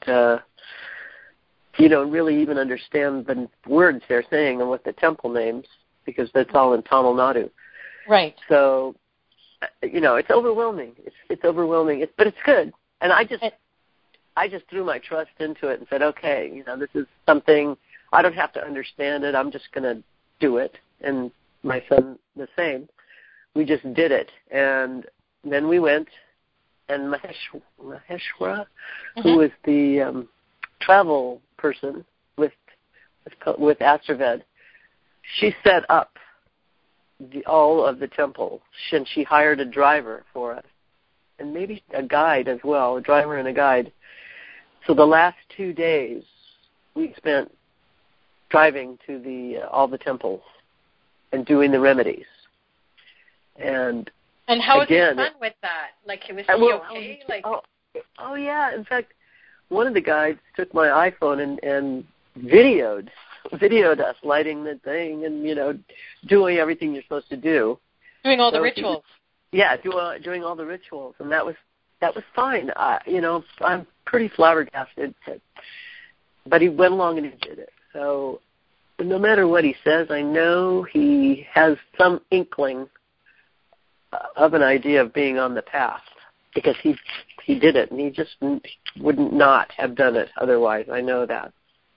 really even understand the words they're saying and what the temple names because that's all in Tamil Nadu. Right. So, it's overwhelming. It's overwhelming, but it's good. And I just threw my trust into it and said, okay, this is something I don't have to understand it. I'm just going to do it. And my son the same. We just did it, and then we went. And Maheshwara, who was the travel person with Astraved, she set up all of the temples, and she hired a driver for us, and maybe a guide as well, a driver and a guide. So the last 2 days we spent driving to all the temples and doing the remedies. And how was your son with that? Like, was he okay? Oh yeah. In fact, one of the guides took my iPhone and videoed us lighting the thing and doing everything you're supposed to do. Doing all the rituals. Yeah, doing all the rituals, and that was fine. I'm pretty flabbergasted, but he went along and he did it. So no matter what he says, I know he has some inkling of an idea of being on the path because he did it, and he just wouldn't not have done it otherwise. I know that.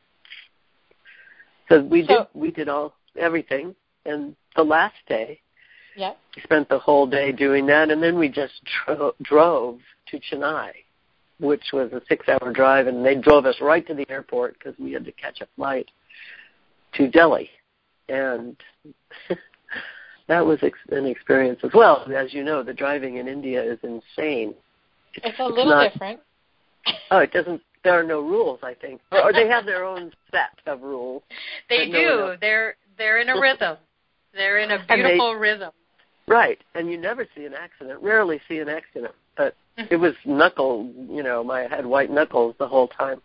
So we did everything, and the last day, we spent the whole day doing that, and then we just drove to Chennai, which was a 6-hour drive, and they drove us right to the airport because we had to catch a flight to Delhi, and that was an experience as well. As you know, the driving in India is insane. It's a little different. Oh, it doesn't. There are no rules, I think, or they have their own set of rules. They do. They're in a rhythm. They're in a beautiful rhythm. Right, and you never see an accident. Rarely see an accident, but it was knuckle. I had white knuckles the whole time.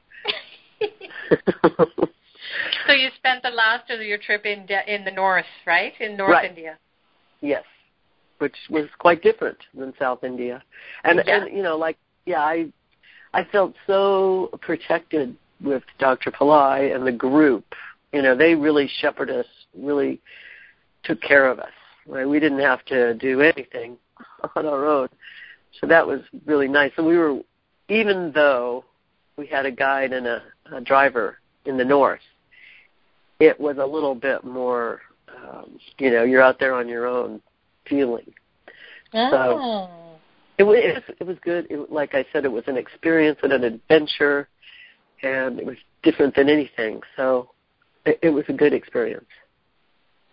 So you spent the last of your trip in the north, right? In North India. Yes, which was quite different than South India, and I felt so protected with Dr. Pillai and the group. They really shepherded us, really took care of us. Right? We didn't have to do anything on our own, so that was really nice. And even though we had a guide and a driver in the north, it was a little bit more, you're out there on your own feeling. Oh. So it was good. Like I said, it was an experience and an adventure, and it was different than anything. So it was a good experience.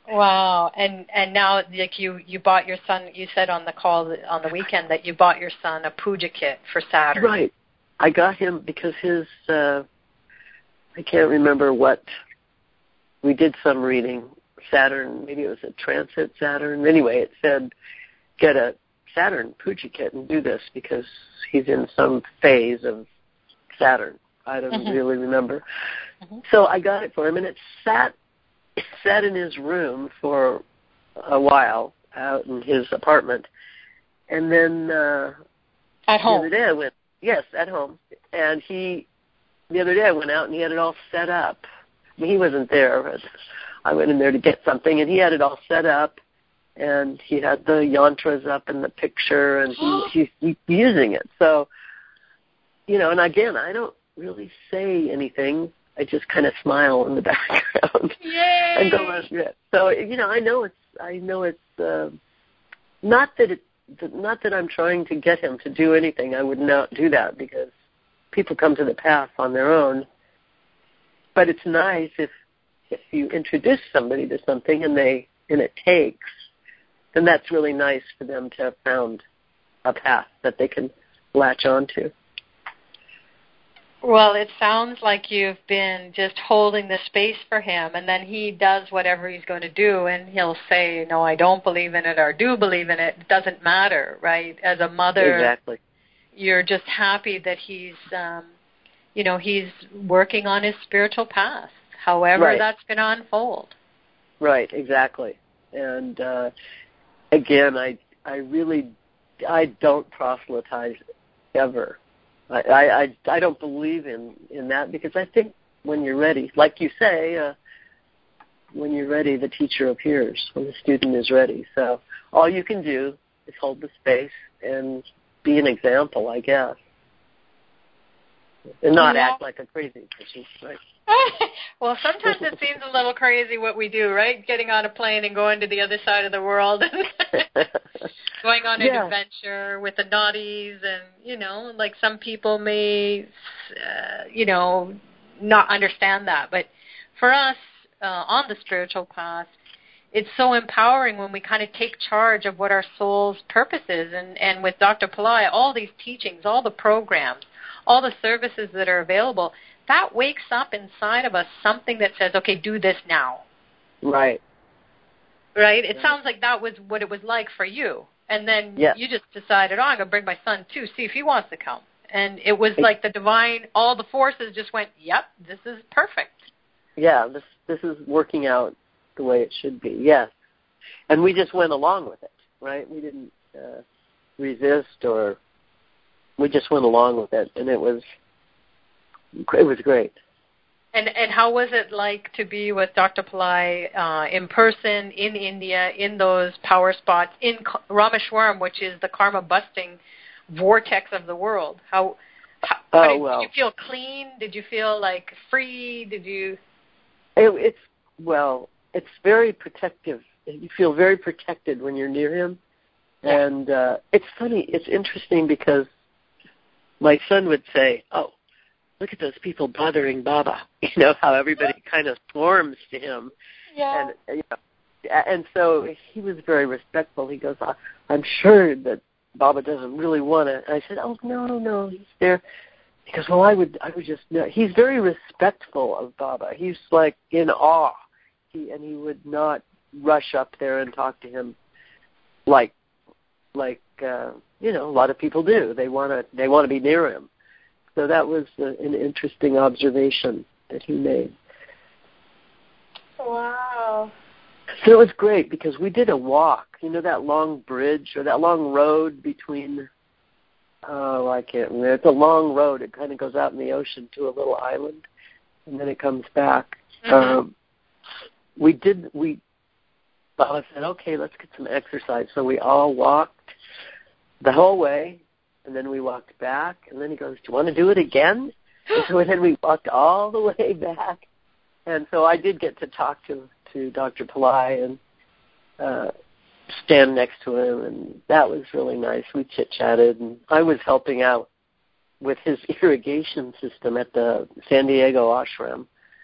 Wow. And now, like, you bought your son, you said on the call on the weekend that you bought your son a puja kit for Saturn. Right. I got him because his, I can't remember what, we did some reading, Saturn, maybe it was a transit Saturn. Anyway, it said, get a Saturn puja kit and do this because he's in some phase of Saturn. I don't really remember. So I got it for him, and it sat in his room for a while out in his apartment. And then at home. The other day I went, yes, at home. And the other day I went out and he had it all set up. I mean, he wasn't there, but I went in there to get something, and he had it all set up. And he had the yantras up in the picture, and he's using it. So, and again, I don't really say anything. I just kind of smile in the background. Yay! And go on with it. So, I know it's not that I'm trying to get him to do anything. I would not do that because people come to the path on their own. But it's nice if you introduce somebody to something and it takes, then that's really nice for them to have found a path that they can latch onto. Well, it sounds like you've been just holding the space for him, and then he does whatever he's going to do, and he'll say, no, I don't believe in it, or do believe in it. It doesn't matter, right? As a mother, exactly. You're just happy that he's working on his spiritual path, however that's going to unfold. Right, exactly. And again, I don't proselytize ever. I don't believe in that because I think when you're ready, like you say, when you're ready, the teacher appears when the student is ready. So all you can do is hold the space and be an example, I guess, and not act like a crazy person, right? Well, sometimes it seems a little crazy what we do, right? Getting on a plane and going to the other side of the world, going on an adventure with the naughties, and like some people may, not understand that. But for us on the spiritual path, it's so empowering when we kind of take charge of what our soul's purpose is. And with Dr. Pillai, all these teachings, all the programs, all the services that are available, that wakes up inside of us something that says, okay, do this now. Right. Right? It sounds like that was what it was like for you. And then you just decided, I'm going to bring my son too, see if he wants to come. And it was like the divine, all the forces just went, yep, this is perfect. Yeah, this is working out the way it should be, yes. And we just went along with it, right? We didn't resist, or we just went along with it, and it was great. And how was it like to be with Dr. Pillai in person in India, in those power spots, in Rameshwaram, which is the karma-busting vortex of the world? Did you feel clean? Did you feel like free? Did you? It's very protective. You feel very protected when you're near him. Yeah. And it's funny, it's interesting because my son would say, oh, look at those people bothering Baba. How everybody kind of swarms to him. Yeah. And so he was very respectful. He goes, I'm sure that Baba doesn't really want to. I said, oh, no, he's there. He goes, well, I would just know. He's very respectful of Baba. He's like in awe. He would not rush up there and talk to him like a lot of people do. They want to be near him. So that was an interesting observation that he made. Wow. So it was great because we did a walk, that long bridge or that long road between, I can't remember. It's a long road. It kind of goes out in the ocean to a little island, and then it comes back. Mm-hmm. Baba said, okay, let's get some exercise. So we all walked the whole way, and then we walked back, and then he goes, do you want to do it again? And so then we walked all the way back. And so I did get to talk to Dr. Pillai and stand next to him, and that was really nice. We chit-chatted, and I was helping out with his irrigation system at the San Diego ashram.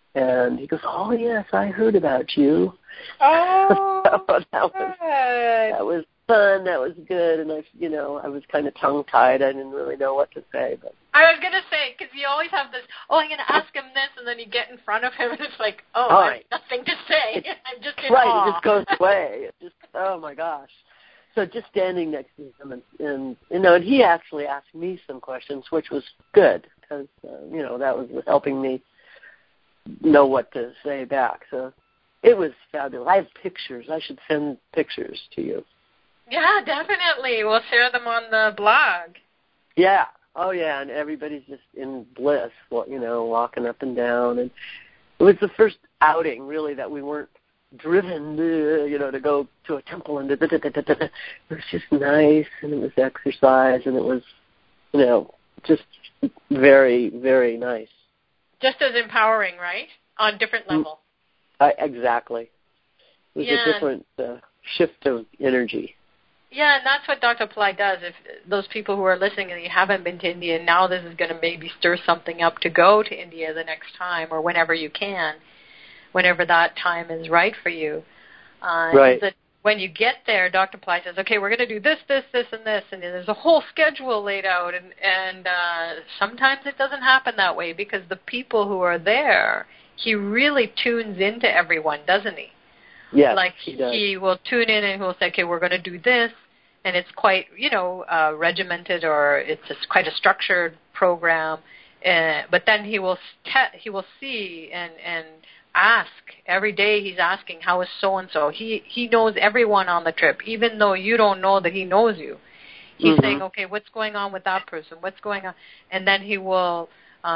And he goes, "Oh yes, I heard about you." Oh, so that was fun. That was good. And I was kind of tongue-tied. I didn't really know what to say. But I was gonna say, because you always have this. Oh, I'm gonna ask him this, and then you get in front of him, and it's like, oh, I have nothing to say. I'm just in awe. It just goes away. It just, oh my gosh. So just standing next to him, and he actually asked me some questions, which was good because that was helping me know what to say back. So it was fabulous. I have pictures. I should send pictures to you. Yeah, definitely. We'll share them on the blog. Yeah. Oh yeah, and everybody's just in bliss, walking up and down, and it was the first outing really that we weren't driven, to go to a temple and it was just nice, and it was exercise, and it was, just very, very nice. Just as empowering, right? On a different level. Exactly. It was a different shift of energy. Yeah, and that's what Dr. Pillai does. If those people who are listening and you haven't been to India, now this is going to maybe stir something up to go to India the next time or whenever you can, whenever that time is right for you. Right. That when you get there, Dr. Pillai says, okay, we're going to do this, this, this, and this, and there's a whole schedule laid out, and sometimes it doesn't happen that way because the people who are there, he really tunes into everyone, doesn't he? Yes, like he will tune in and he'll say, okay, we're going to do this, and it's quite, regimented, or it's quite a structured program. But then he will see and ask every day. He's asking, how is so and so? He knows everyone on the trip, even though you don't know that he knows you. He's saying, okay, what's going on with that person? What's going on? And then he will,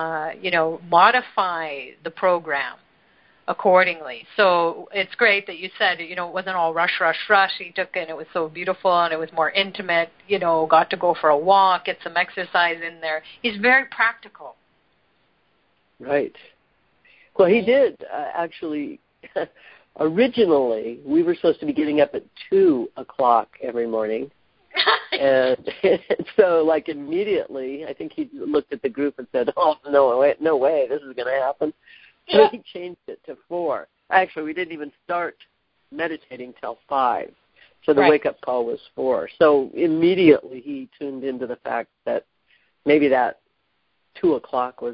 modify the program accordingly. So it's great that you said, it wasn't all rush. He took it, and it was so beautiful, and it was more intimate, got to go for a walk, get some exercise in there. He's very practical. Right. Well, he did, actually. Originally, we were supposed to be getting up at 2:00 every morning. And so, immediately, I think he looked at the group and said, oh, no way, this is going to happen. So he changed it to 4. Actually, we didn't even start meditating till 5. So the wake-up call was 4. So immediately he tuned into the fact that maybe that 2:00 was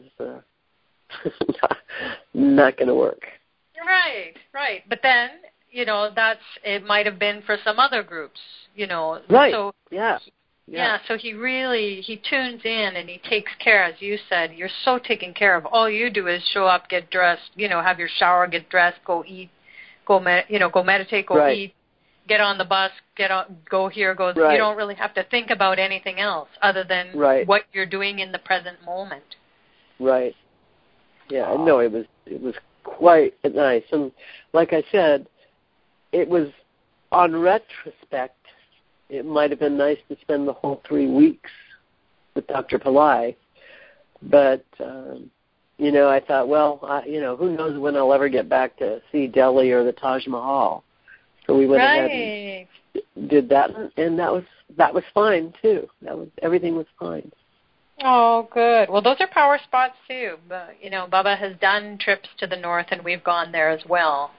not going to work. Right. But then, it might have been for some other groups, Right. So, yeah, so he tunes in and he takes care, as you said. You're so taken care of. All you do is show up, get dressed, have your shower, get dressed, go eat, go meditate, go eat, get on the bus, go here, go there. You don't really have to think about anything else other than what you're doing in the present moment. Right. Yeah, no, it was quite nice. And like I said, it was, on retrospect, it might have been nice to spend the whole 3 weeks with Dr. Pillai. But, I thought, well, who knows when I'll ever get back to see Delhi or the Taj Mahal. So we went ahead and did that, and that was fine, too. Everything was fine. Oh, good. Well, those are power spots, too. But, Baba has done trips to the north, and we've gone there as well.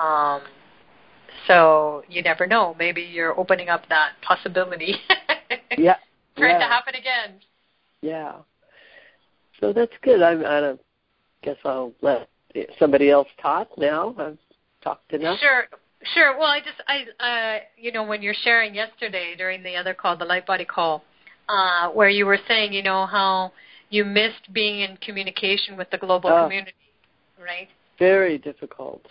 So you never know. Maybe you're opening up that possibility. Yeah. For it to happen again. Yeah. So that's good. I guess I'll let somebody else talk now. I've talked enough. Sure. Well, I when you're sharing yesterday during the other call, the Light Body call, where you were saying, how you missed being in communication with the global community, right? Very difficult.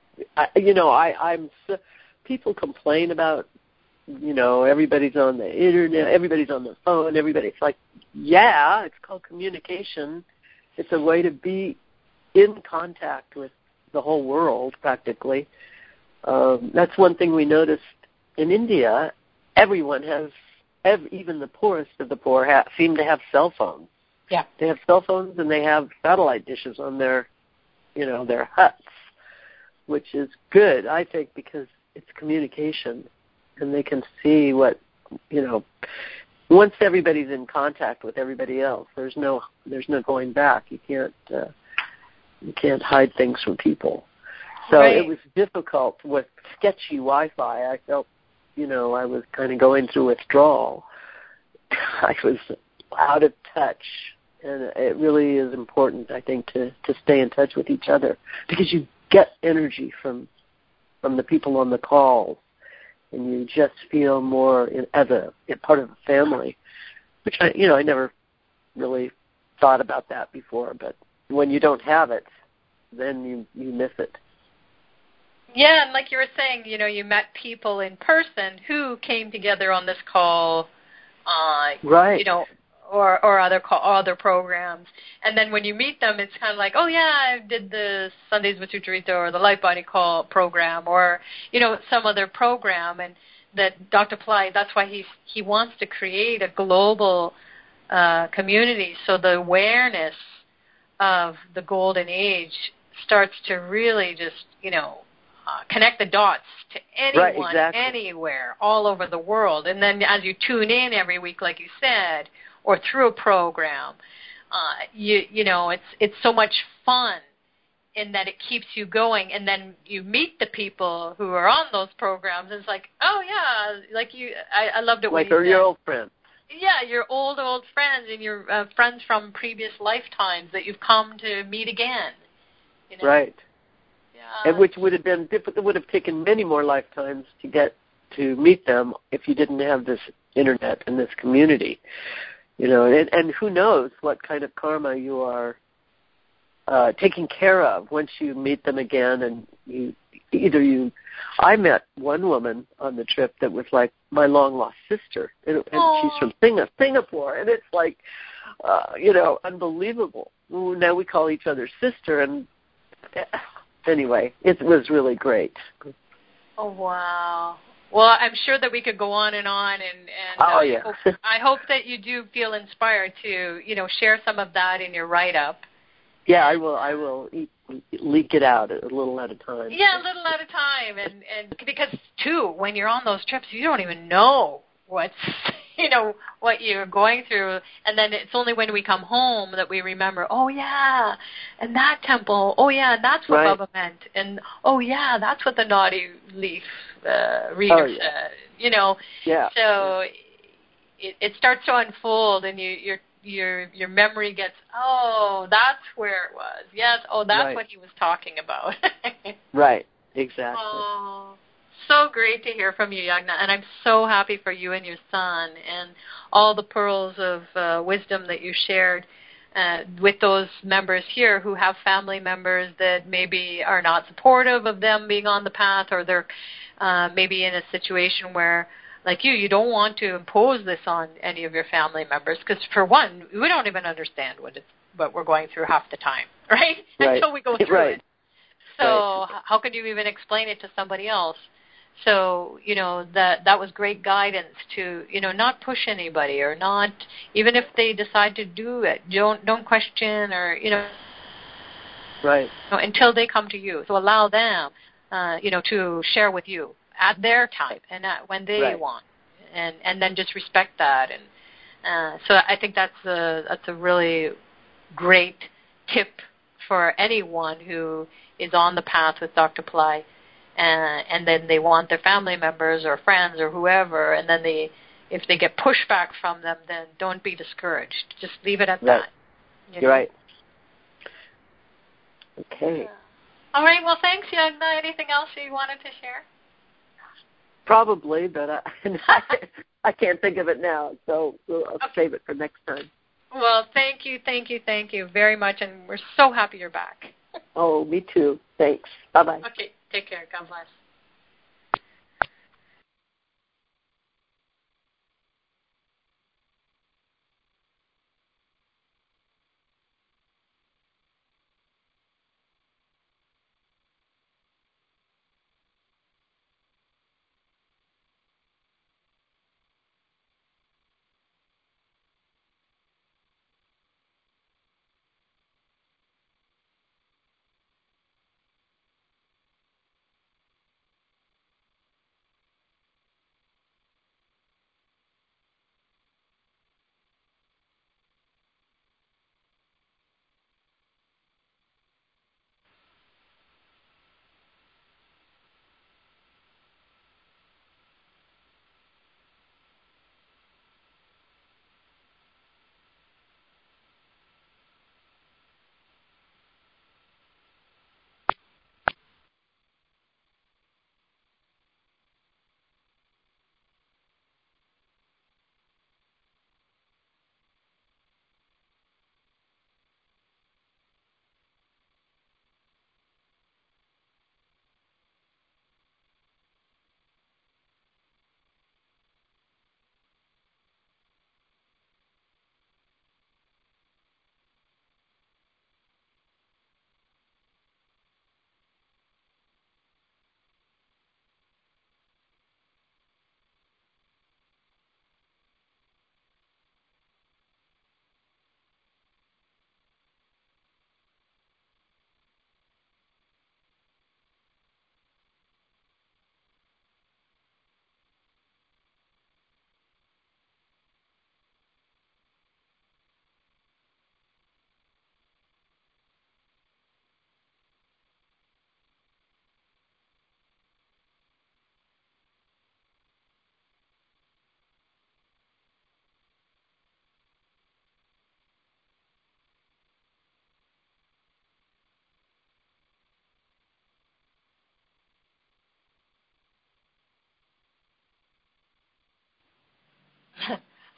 People complain about, everybody's on the internet, everybody's on the phone, it's like, yeah, it's called communication. It's a way to be in contact with the whole world, practically. That's one thing we noticed in India. Everyone has, even the poorest of the poor seem to have cell phones. Yeah. They have cell phones and they have satellite dishes on their huts, which is good, I think, because it's communication, and they can see what, once everybody's in contact with everybody else, there's no going back. You can't You can't hide things from people. So right. It was difficult with sketchy Wi-Fi. I felt, I was kind of going through withdrawal. I was out of touch. And it really is important, I think, to stay in touch with each other, because you get energy from the people on the calls, and you just feel more as a part of a family, which I never really thought about that before. But when you don't have it, then you miss it. Yeah, and like you were saying, you met people in person who came together on this call, right? Or other programs, and then when you meet them, it's kind of like, oh yeah, I did the Sundays with Sucharita or the Light Body Call program, or some other program, and that Dr. Pillai, that's why he wants to create a global community, so the awareness of the golden age starts to really just connect the dots to anyone, right, exactly. anywhere, all over the world, and then as you tune in every week, like you said, or through a program, it's so much fun in that it keeps you going, and then you meet the people who are on those programs, and it's like, oh yeah, like I loved it when you said, your old friends. Yeah, your old friends, and your friends from previous lifetimes that you've come to meet again. Right. Yeah. And which would have been difficult. It would have taken many more lifetimes to get to meet them if you didn't have this internet and this community. And who knows what kind of karma you are taking care of once you meet them again. And I met one woman on the trip that was like my long lost sister, and she's from Singapore, and it's like, unbelievable. Now we call each other sister, and anyway, it was really great. Oh wow. Well, I'm sure that we could go on and yeah. I hope that you do feel inspired to, share some of that in your write-up. Yeah, I will leak it out a little at a time. Yeah, a little at a time, and because too, when you're on those trips, you don't even know what you're going through, and then it's only when we come home that we remember, oh yeah, and that temple, oh yeah, that's what right. Bubba meant, and oh yeah, that's what the naughty leaf reader said, Yeah. So it starts to unfold, and your memory gets, oh, that's where it was. Yes, oh, that's right. what he was talking about. Right, exactly. Oh, so great to hear from you, Yagna, and I'm so happy for you and your son and all the pearls of wisdom that you shared with those members here who have family members that maybe are not supportive of them being on the path, or they're maybe in a situation where, like you don't want to impose this on any of your family members, because for one, we don't even understand what we're going through half the time, right? Until we go through it. So how could you even explain it to somebody else? So, that was great guidance to, not push anybody, or not, even if they decide to do it, don't question, or, right. Until they come to you. So allow them, to share with you at their time and when they want, and then just respect that. And so I think that's a really great tip for anyone who is on the path with Dr. Pillai, and then they want their family members or friends or whoever, and then if they get pushback from them, then don't be discouraged. Just leave it at that. You're right. Okay. All right. Well, thanks, Yagna. Anything else you wanted to share? Probably, but I can't think of it now, so I'll save it for next time. Well, thank you very much, and we're so happy you're back. Oh, me too. Thanks. Bye-bye. Okay, take care. God bless.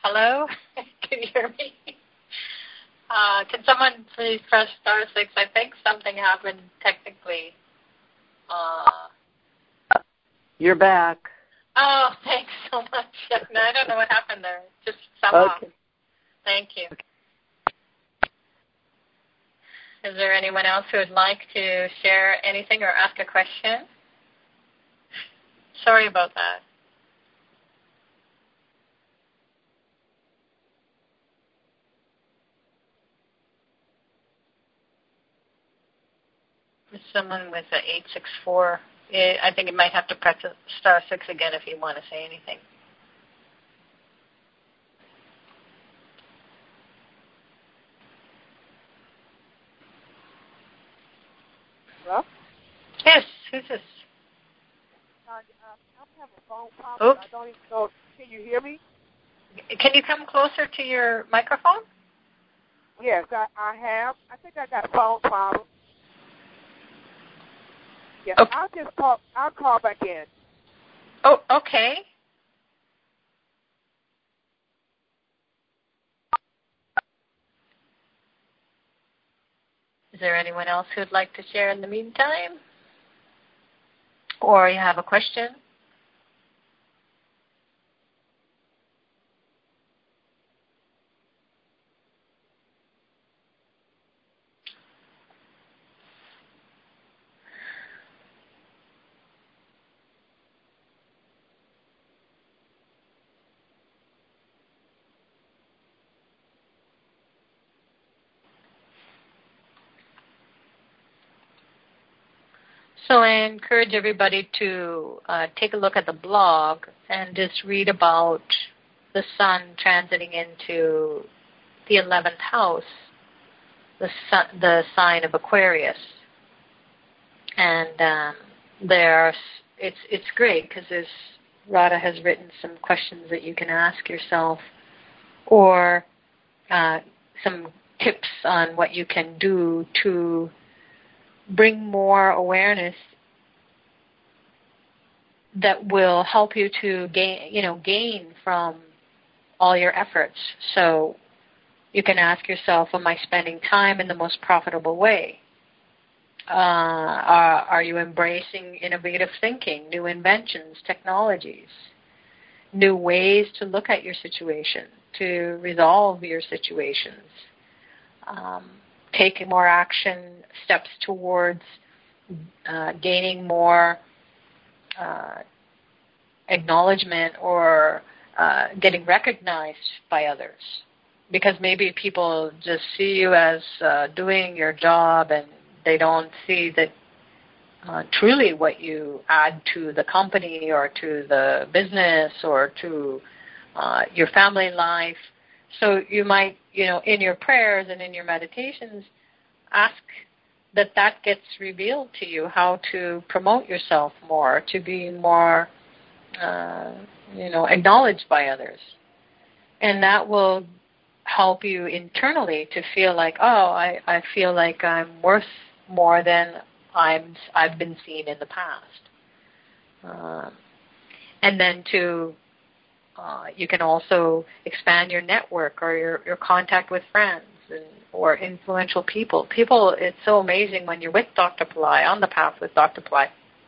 Hello? Can you hear me? Can someone please press star 6? I think something happened technically. You're back. Oh, thanks so much. No, I don't know what happened there. Just somehow. Okay. Thank you. Is there anyone else who would like to share anything or ask a question? Sorry about that. There's someone with an 864. I think you might have to press star 6 again if you want to say anything. Hello? Yes, who's this? I'm having a phone problem. I don't even know. Can you hear me? Can you come closer to your microphone? Yes, I have. I think I got a phone problem. Yeah, okay. I'll call back in. Oh, okay. Is there anyone else who'd like to share in the meantime? Or you have a question? So I encourage everybody to take a look at the blog and just read about the sun transiting into the 11th house, the sign of Aquarius. And it's great because Radha has written some questions that you can ask yourself, or some tips on what you can do to bring more awareness that will help you to gain from all your efforts. So you can ask yourself, am I spending time in the most profitable way? Are you embracing innovative thinking, new inventions, technologies, new ways to look at your situation, to resolve your situations? Taking more action steps towards gaining more acknowledgement or getting recognized by others. Because maybe people just see you as doing your job and they don't see that truly what you add to the company or to the business or to your family life. So you might, in your prayers and in your meditations, ask that gets revealed to you, how to promote yourself more, to be more, acknowledged by others. And that will help you internally to feel like, I feel like I'm worth more than I've been seen in the past. And then you can also expand your network or your contact with friends or influential people. It's so amazing when you're with Dr. Pillai, on the path with Dr. Pillai.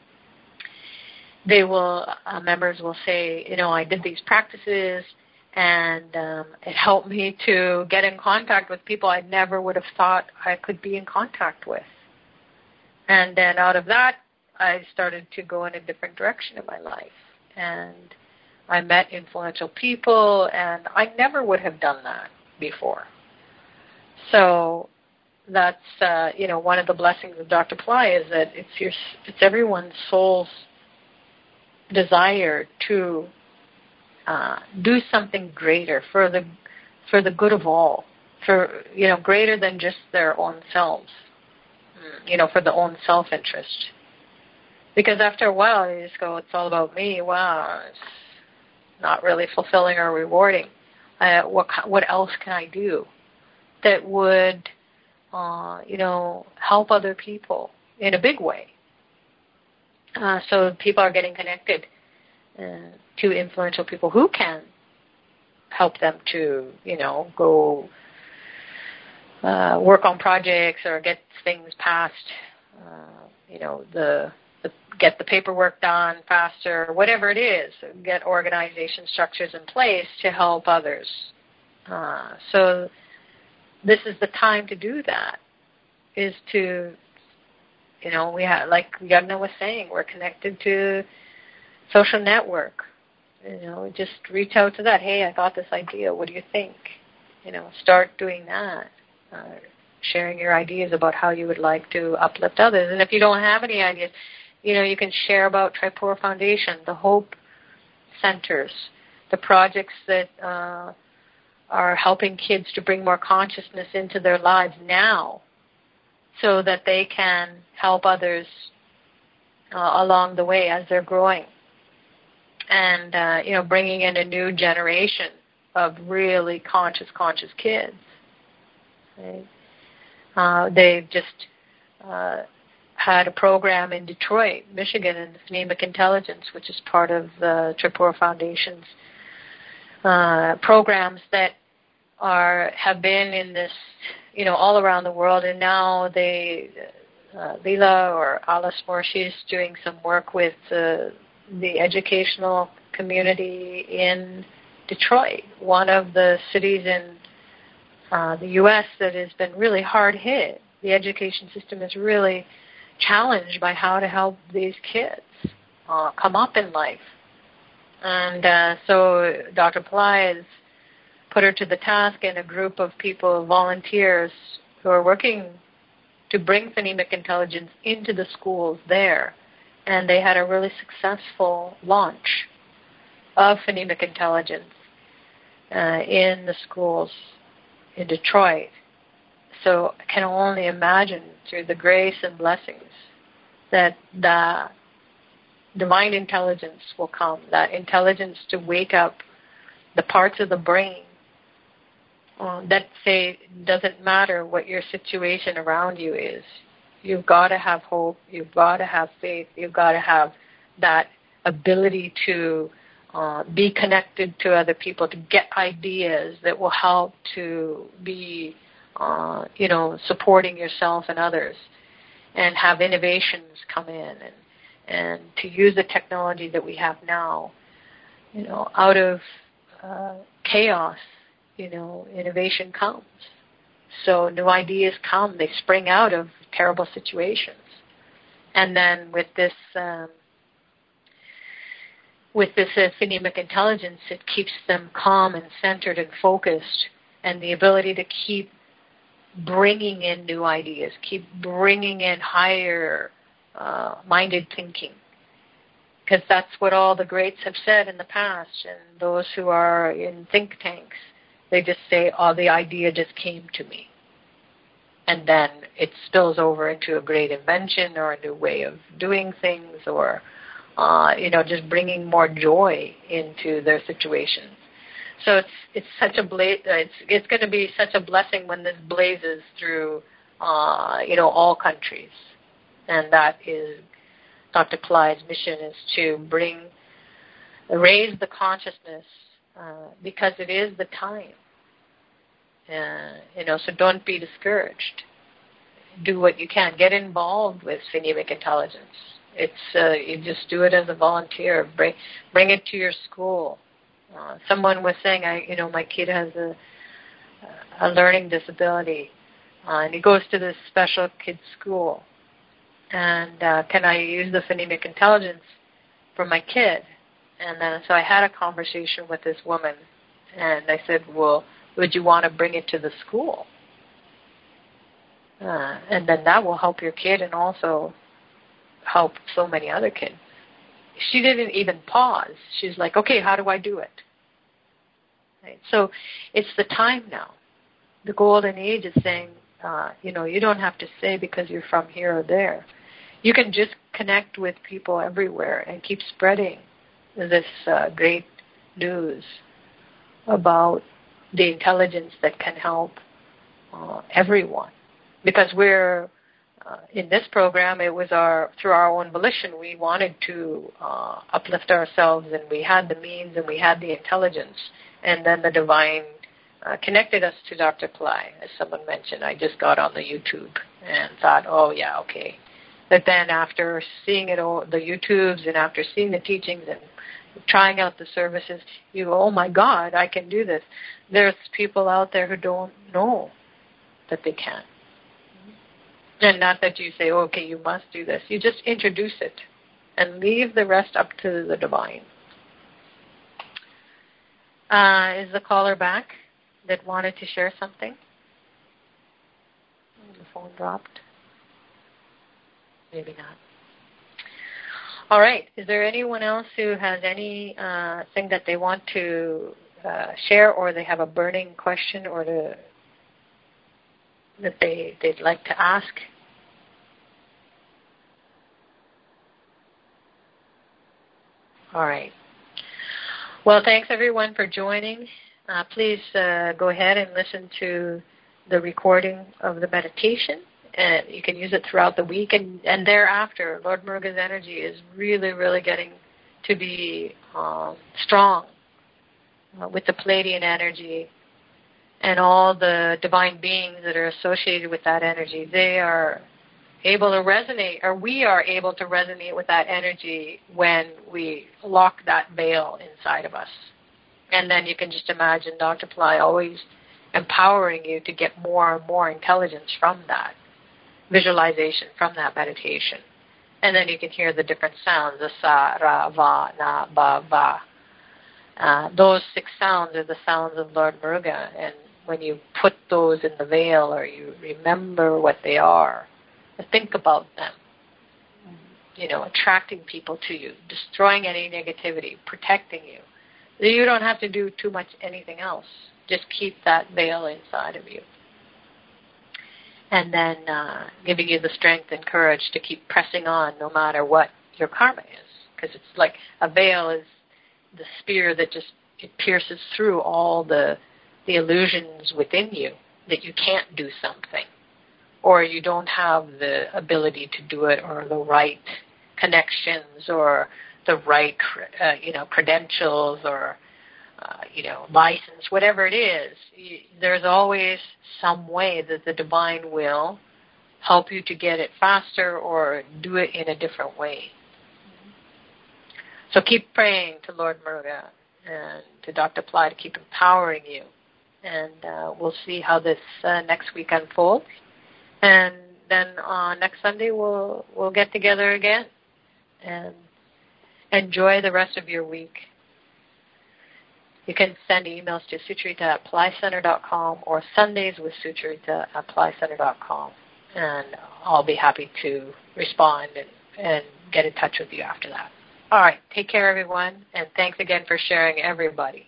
Members will say, I did these practices and it helped me to get in contact with people I never would have thought I could be in contact with. And then out of that, I started to go in a different direction in my life. And I met influential people, and I never would have done that before. So that's, one of the blessings of Dr. Pillai is that it's everyone's soul's desire to do something greater for the good of all, for greater than just their own selves, for the own self-interest. Because after a while, you just go, it's all about me. Wow, it's not really fulfilling or rewarding. What else can I do that would, help other people in a big way? So people are getting connected to influential people who can help them to, go work on projects or get things passed, get the paperwork done faster, whatever it is, get organization structures in place to help others. So this is the time to do that, is to, we have, like Yagna was saying, we're connected to social network. Just reach out to that. Hey, I got this idea. What do you think? Start doing that. Sharing your ideas about how you would like to uplift others. And if you don't have any ideas, you can share about Tripura Foundation, the Hope Centers, the projects that are helping kids to bring more consciousness into their lives now so that they can help others along the way as they're growing. And, bringing in a new generation of really conscious kids. Right? They've just had a program in Detroit, Michigan, in Phonemic Intelligence, which is part of the Tripura Foundation's programs that have been in this, all around the world. And now Leela or Alice Moore, she's doing some work with the educational community in Detroit, one of the cities in the U.S. that has been really hard hit. The education system is really challenged by how to help these kids come up in life. And so Dr. Pillai has put her to the task, and a group of people, volunteers, who are working to bring phonemic intelligence into the schools there. And they had a really successful launch of phonemic intelligence in the schools in Detroit. So I can only imagine, through the grace and blessings, that the divine intelligence will come, that intelligence to wake up the parts of the brain that say doesn't matter what your situation around you is. You've got to have hope. You've got to have faith. You've got to have that ability to be connected to other people, to get ideas that will help to be, supporting yourself and others, and have innovations come in, and to use the technology that we have now, out of chaos, innovation comes. So new ideas come. They spring out of terrible situations. And then with this phonemic intelligence, it keeps them calm and centered and focused, and the ability to keep bringing in new ideas, keep bringing in higher minded thinking. Because that's what all the greats have said in the past, and those who are in think tanks, they just say, the idea just came to me. And then it spills over into a great invention or a new way of doing things, or, just bringing more joy into their situations. So it's such a it's going to be such a blessing when this blazes through, all countries. And that is Dr. Pillai's mission, is to raise the consciousness, because it is the time. So don't be discouraged. Do what you can. Get involved with phonemic intelligence. It's you just do it as a volunteer. Bring it to your school. Someone was saying, my kid has a learning disability, and he goes to this special kids school. And can I use the phonemic intelligence for my kid? And so I had a conversation with this woman, and I said, well, would you want to bring it to the school? And then that will help your kid and also help so many other kids. She didn't even pause. She's like, okay, how do I do it? Right? So it's the time now. The golden age is saying, you don't have to say because you're from here or there. You can just connect with people everywhere and keep spreading this great news about the intelligence that can help everyone. Because we're in this program, it was through our own volition. We wanted to uplift ourselves, and we had the means and we had the intelligence. And then the divine connected us to Dr. Pillai, as someone mentioned. I just got on the YouTube and thought, oh, yeah, okay. But then after seeing it all, the YouTubes, and after seeing the teachings and trying out the services, you go, oh, my God, I can do this. There's people out there who don't know that they can. And not that you say, okay, you must do this. You just introduce it and leave the rest up to the divine. Is the caller back that wanted to share something? The phone dropped. Maybe not. All right. Is there anyone else who has any thing that they want to share, or they have a burning question, or that they'd like to ask? All right. Well, thanks everyone for joining. Please go ahead and listen to the recording of the meditation. And you can use it throughout the week and thereafter. Lord Muruga's energy is really, really getting to be strong with the Pleiadian energy and all the divine beings that are associated with that energy. They are able to resonate, or we are able to resonate with that energy when we lock that veil inside of us. And then you can just imagine Dr. Pillai always empowering you to get more and more intelligence from that visualization, from that meditation. And then you can hear the different sounds, the sa, ra, va, na, ba, va. Those 6 sounds are the sounds of Lord Muruga. And when you put those in the veil, or you remember what they are, think about them, attracting people to you, destroying any negativity, protecting you. You don't have to do too much anything else. Just keep that veil inside of you. And then giving you the strength and courage to keep pressing on no matter what your karma is. Because it's like a veil is the spear that just it pierces through all the illusions within you that you can't do something, or you don't have the ability to do it, or the right connections, or the right credentials, or license, whatever it is. There's always some way that the divine will help you to get it faster or do it in a different way. So keep praying to Lord Muruga and to Dr. Pillai to keep empowering you. And we'll see how this next week unfolds. And then next Sunday we'll get together again and enjoy the rest of your week. You can send emails to sucharita@PillaiCenter.com or sundayswithsucharita@PillaiCenter.com, and I'll be happy to respond and get in touch with you after that. All right. Take care, everyone, and thanks again for sharing, everybody.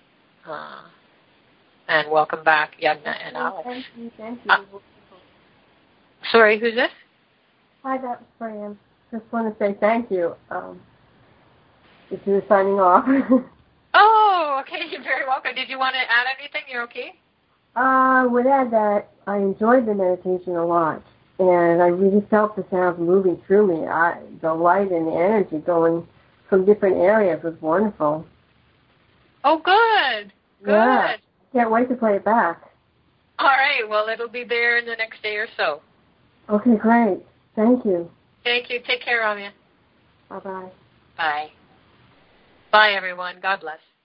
And welcome back, Yagna and Alex. Thank you. Sorry, who's this? Hi, that's Fran. Just want to say thank you. If you're signing off. Oh, okay. You're very welcome. Did you want to add anything? You're okay? I would add that I enjoyed the meditation a lot, and I really felt the sounds moving through me. The light and the energy going from different areas was wonderful. Oh, good. Good. Yeah. Can't wait to play it back. All right. Well, it'll be there in the next day or so. Okay, great. Thank you. Thank you. Take care, Ramya. Bye-bye. Bye. Bye, everyone. God bless.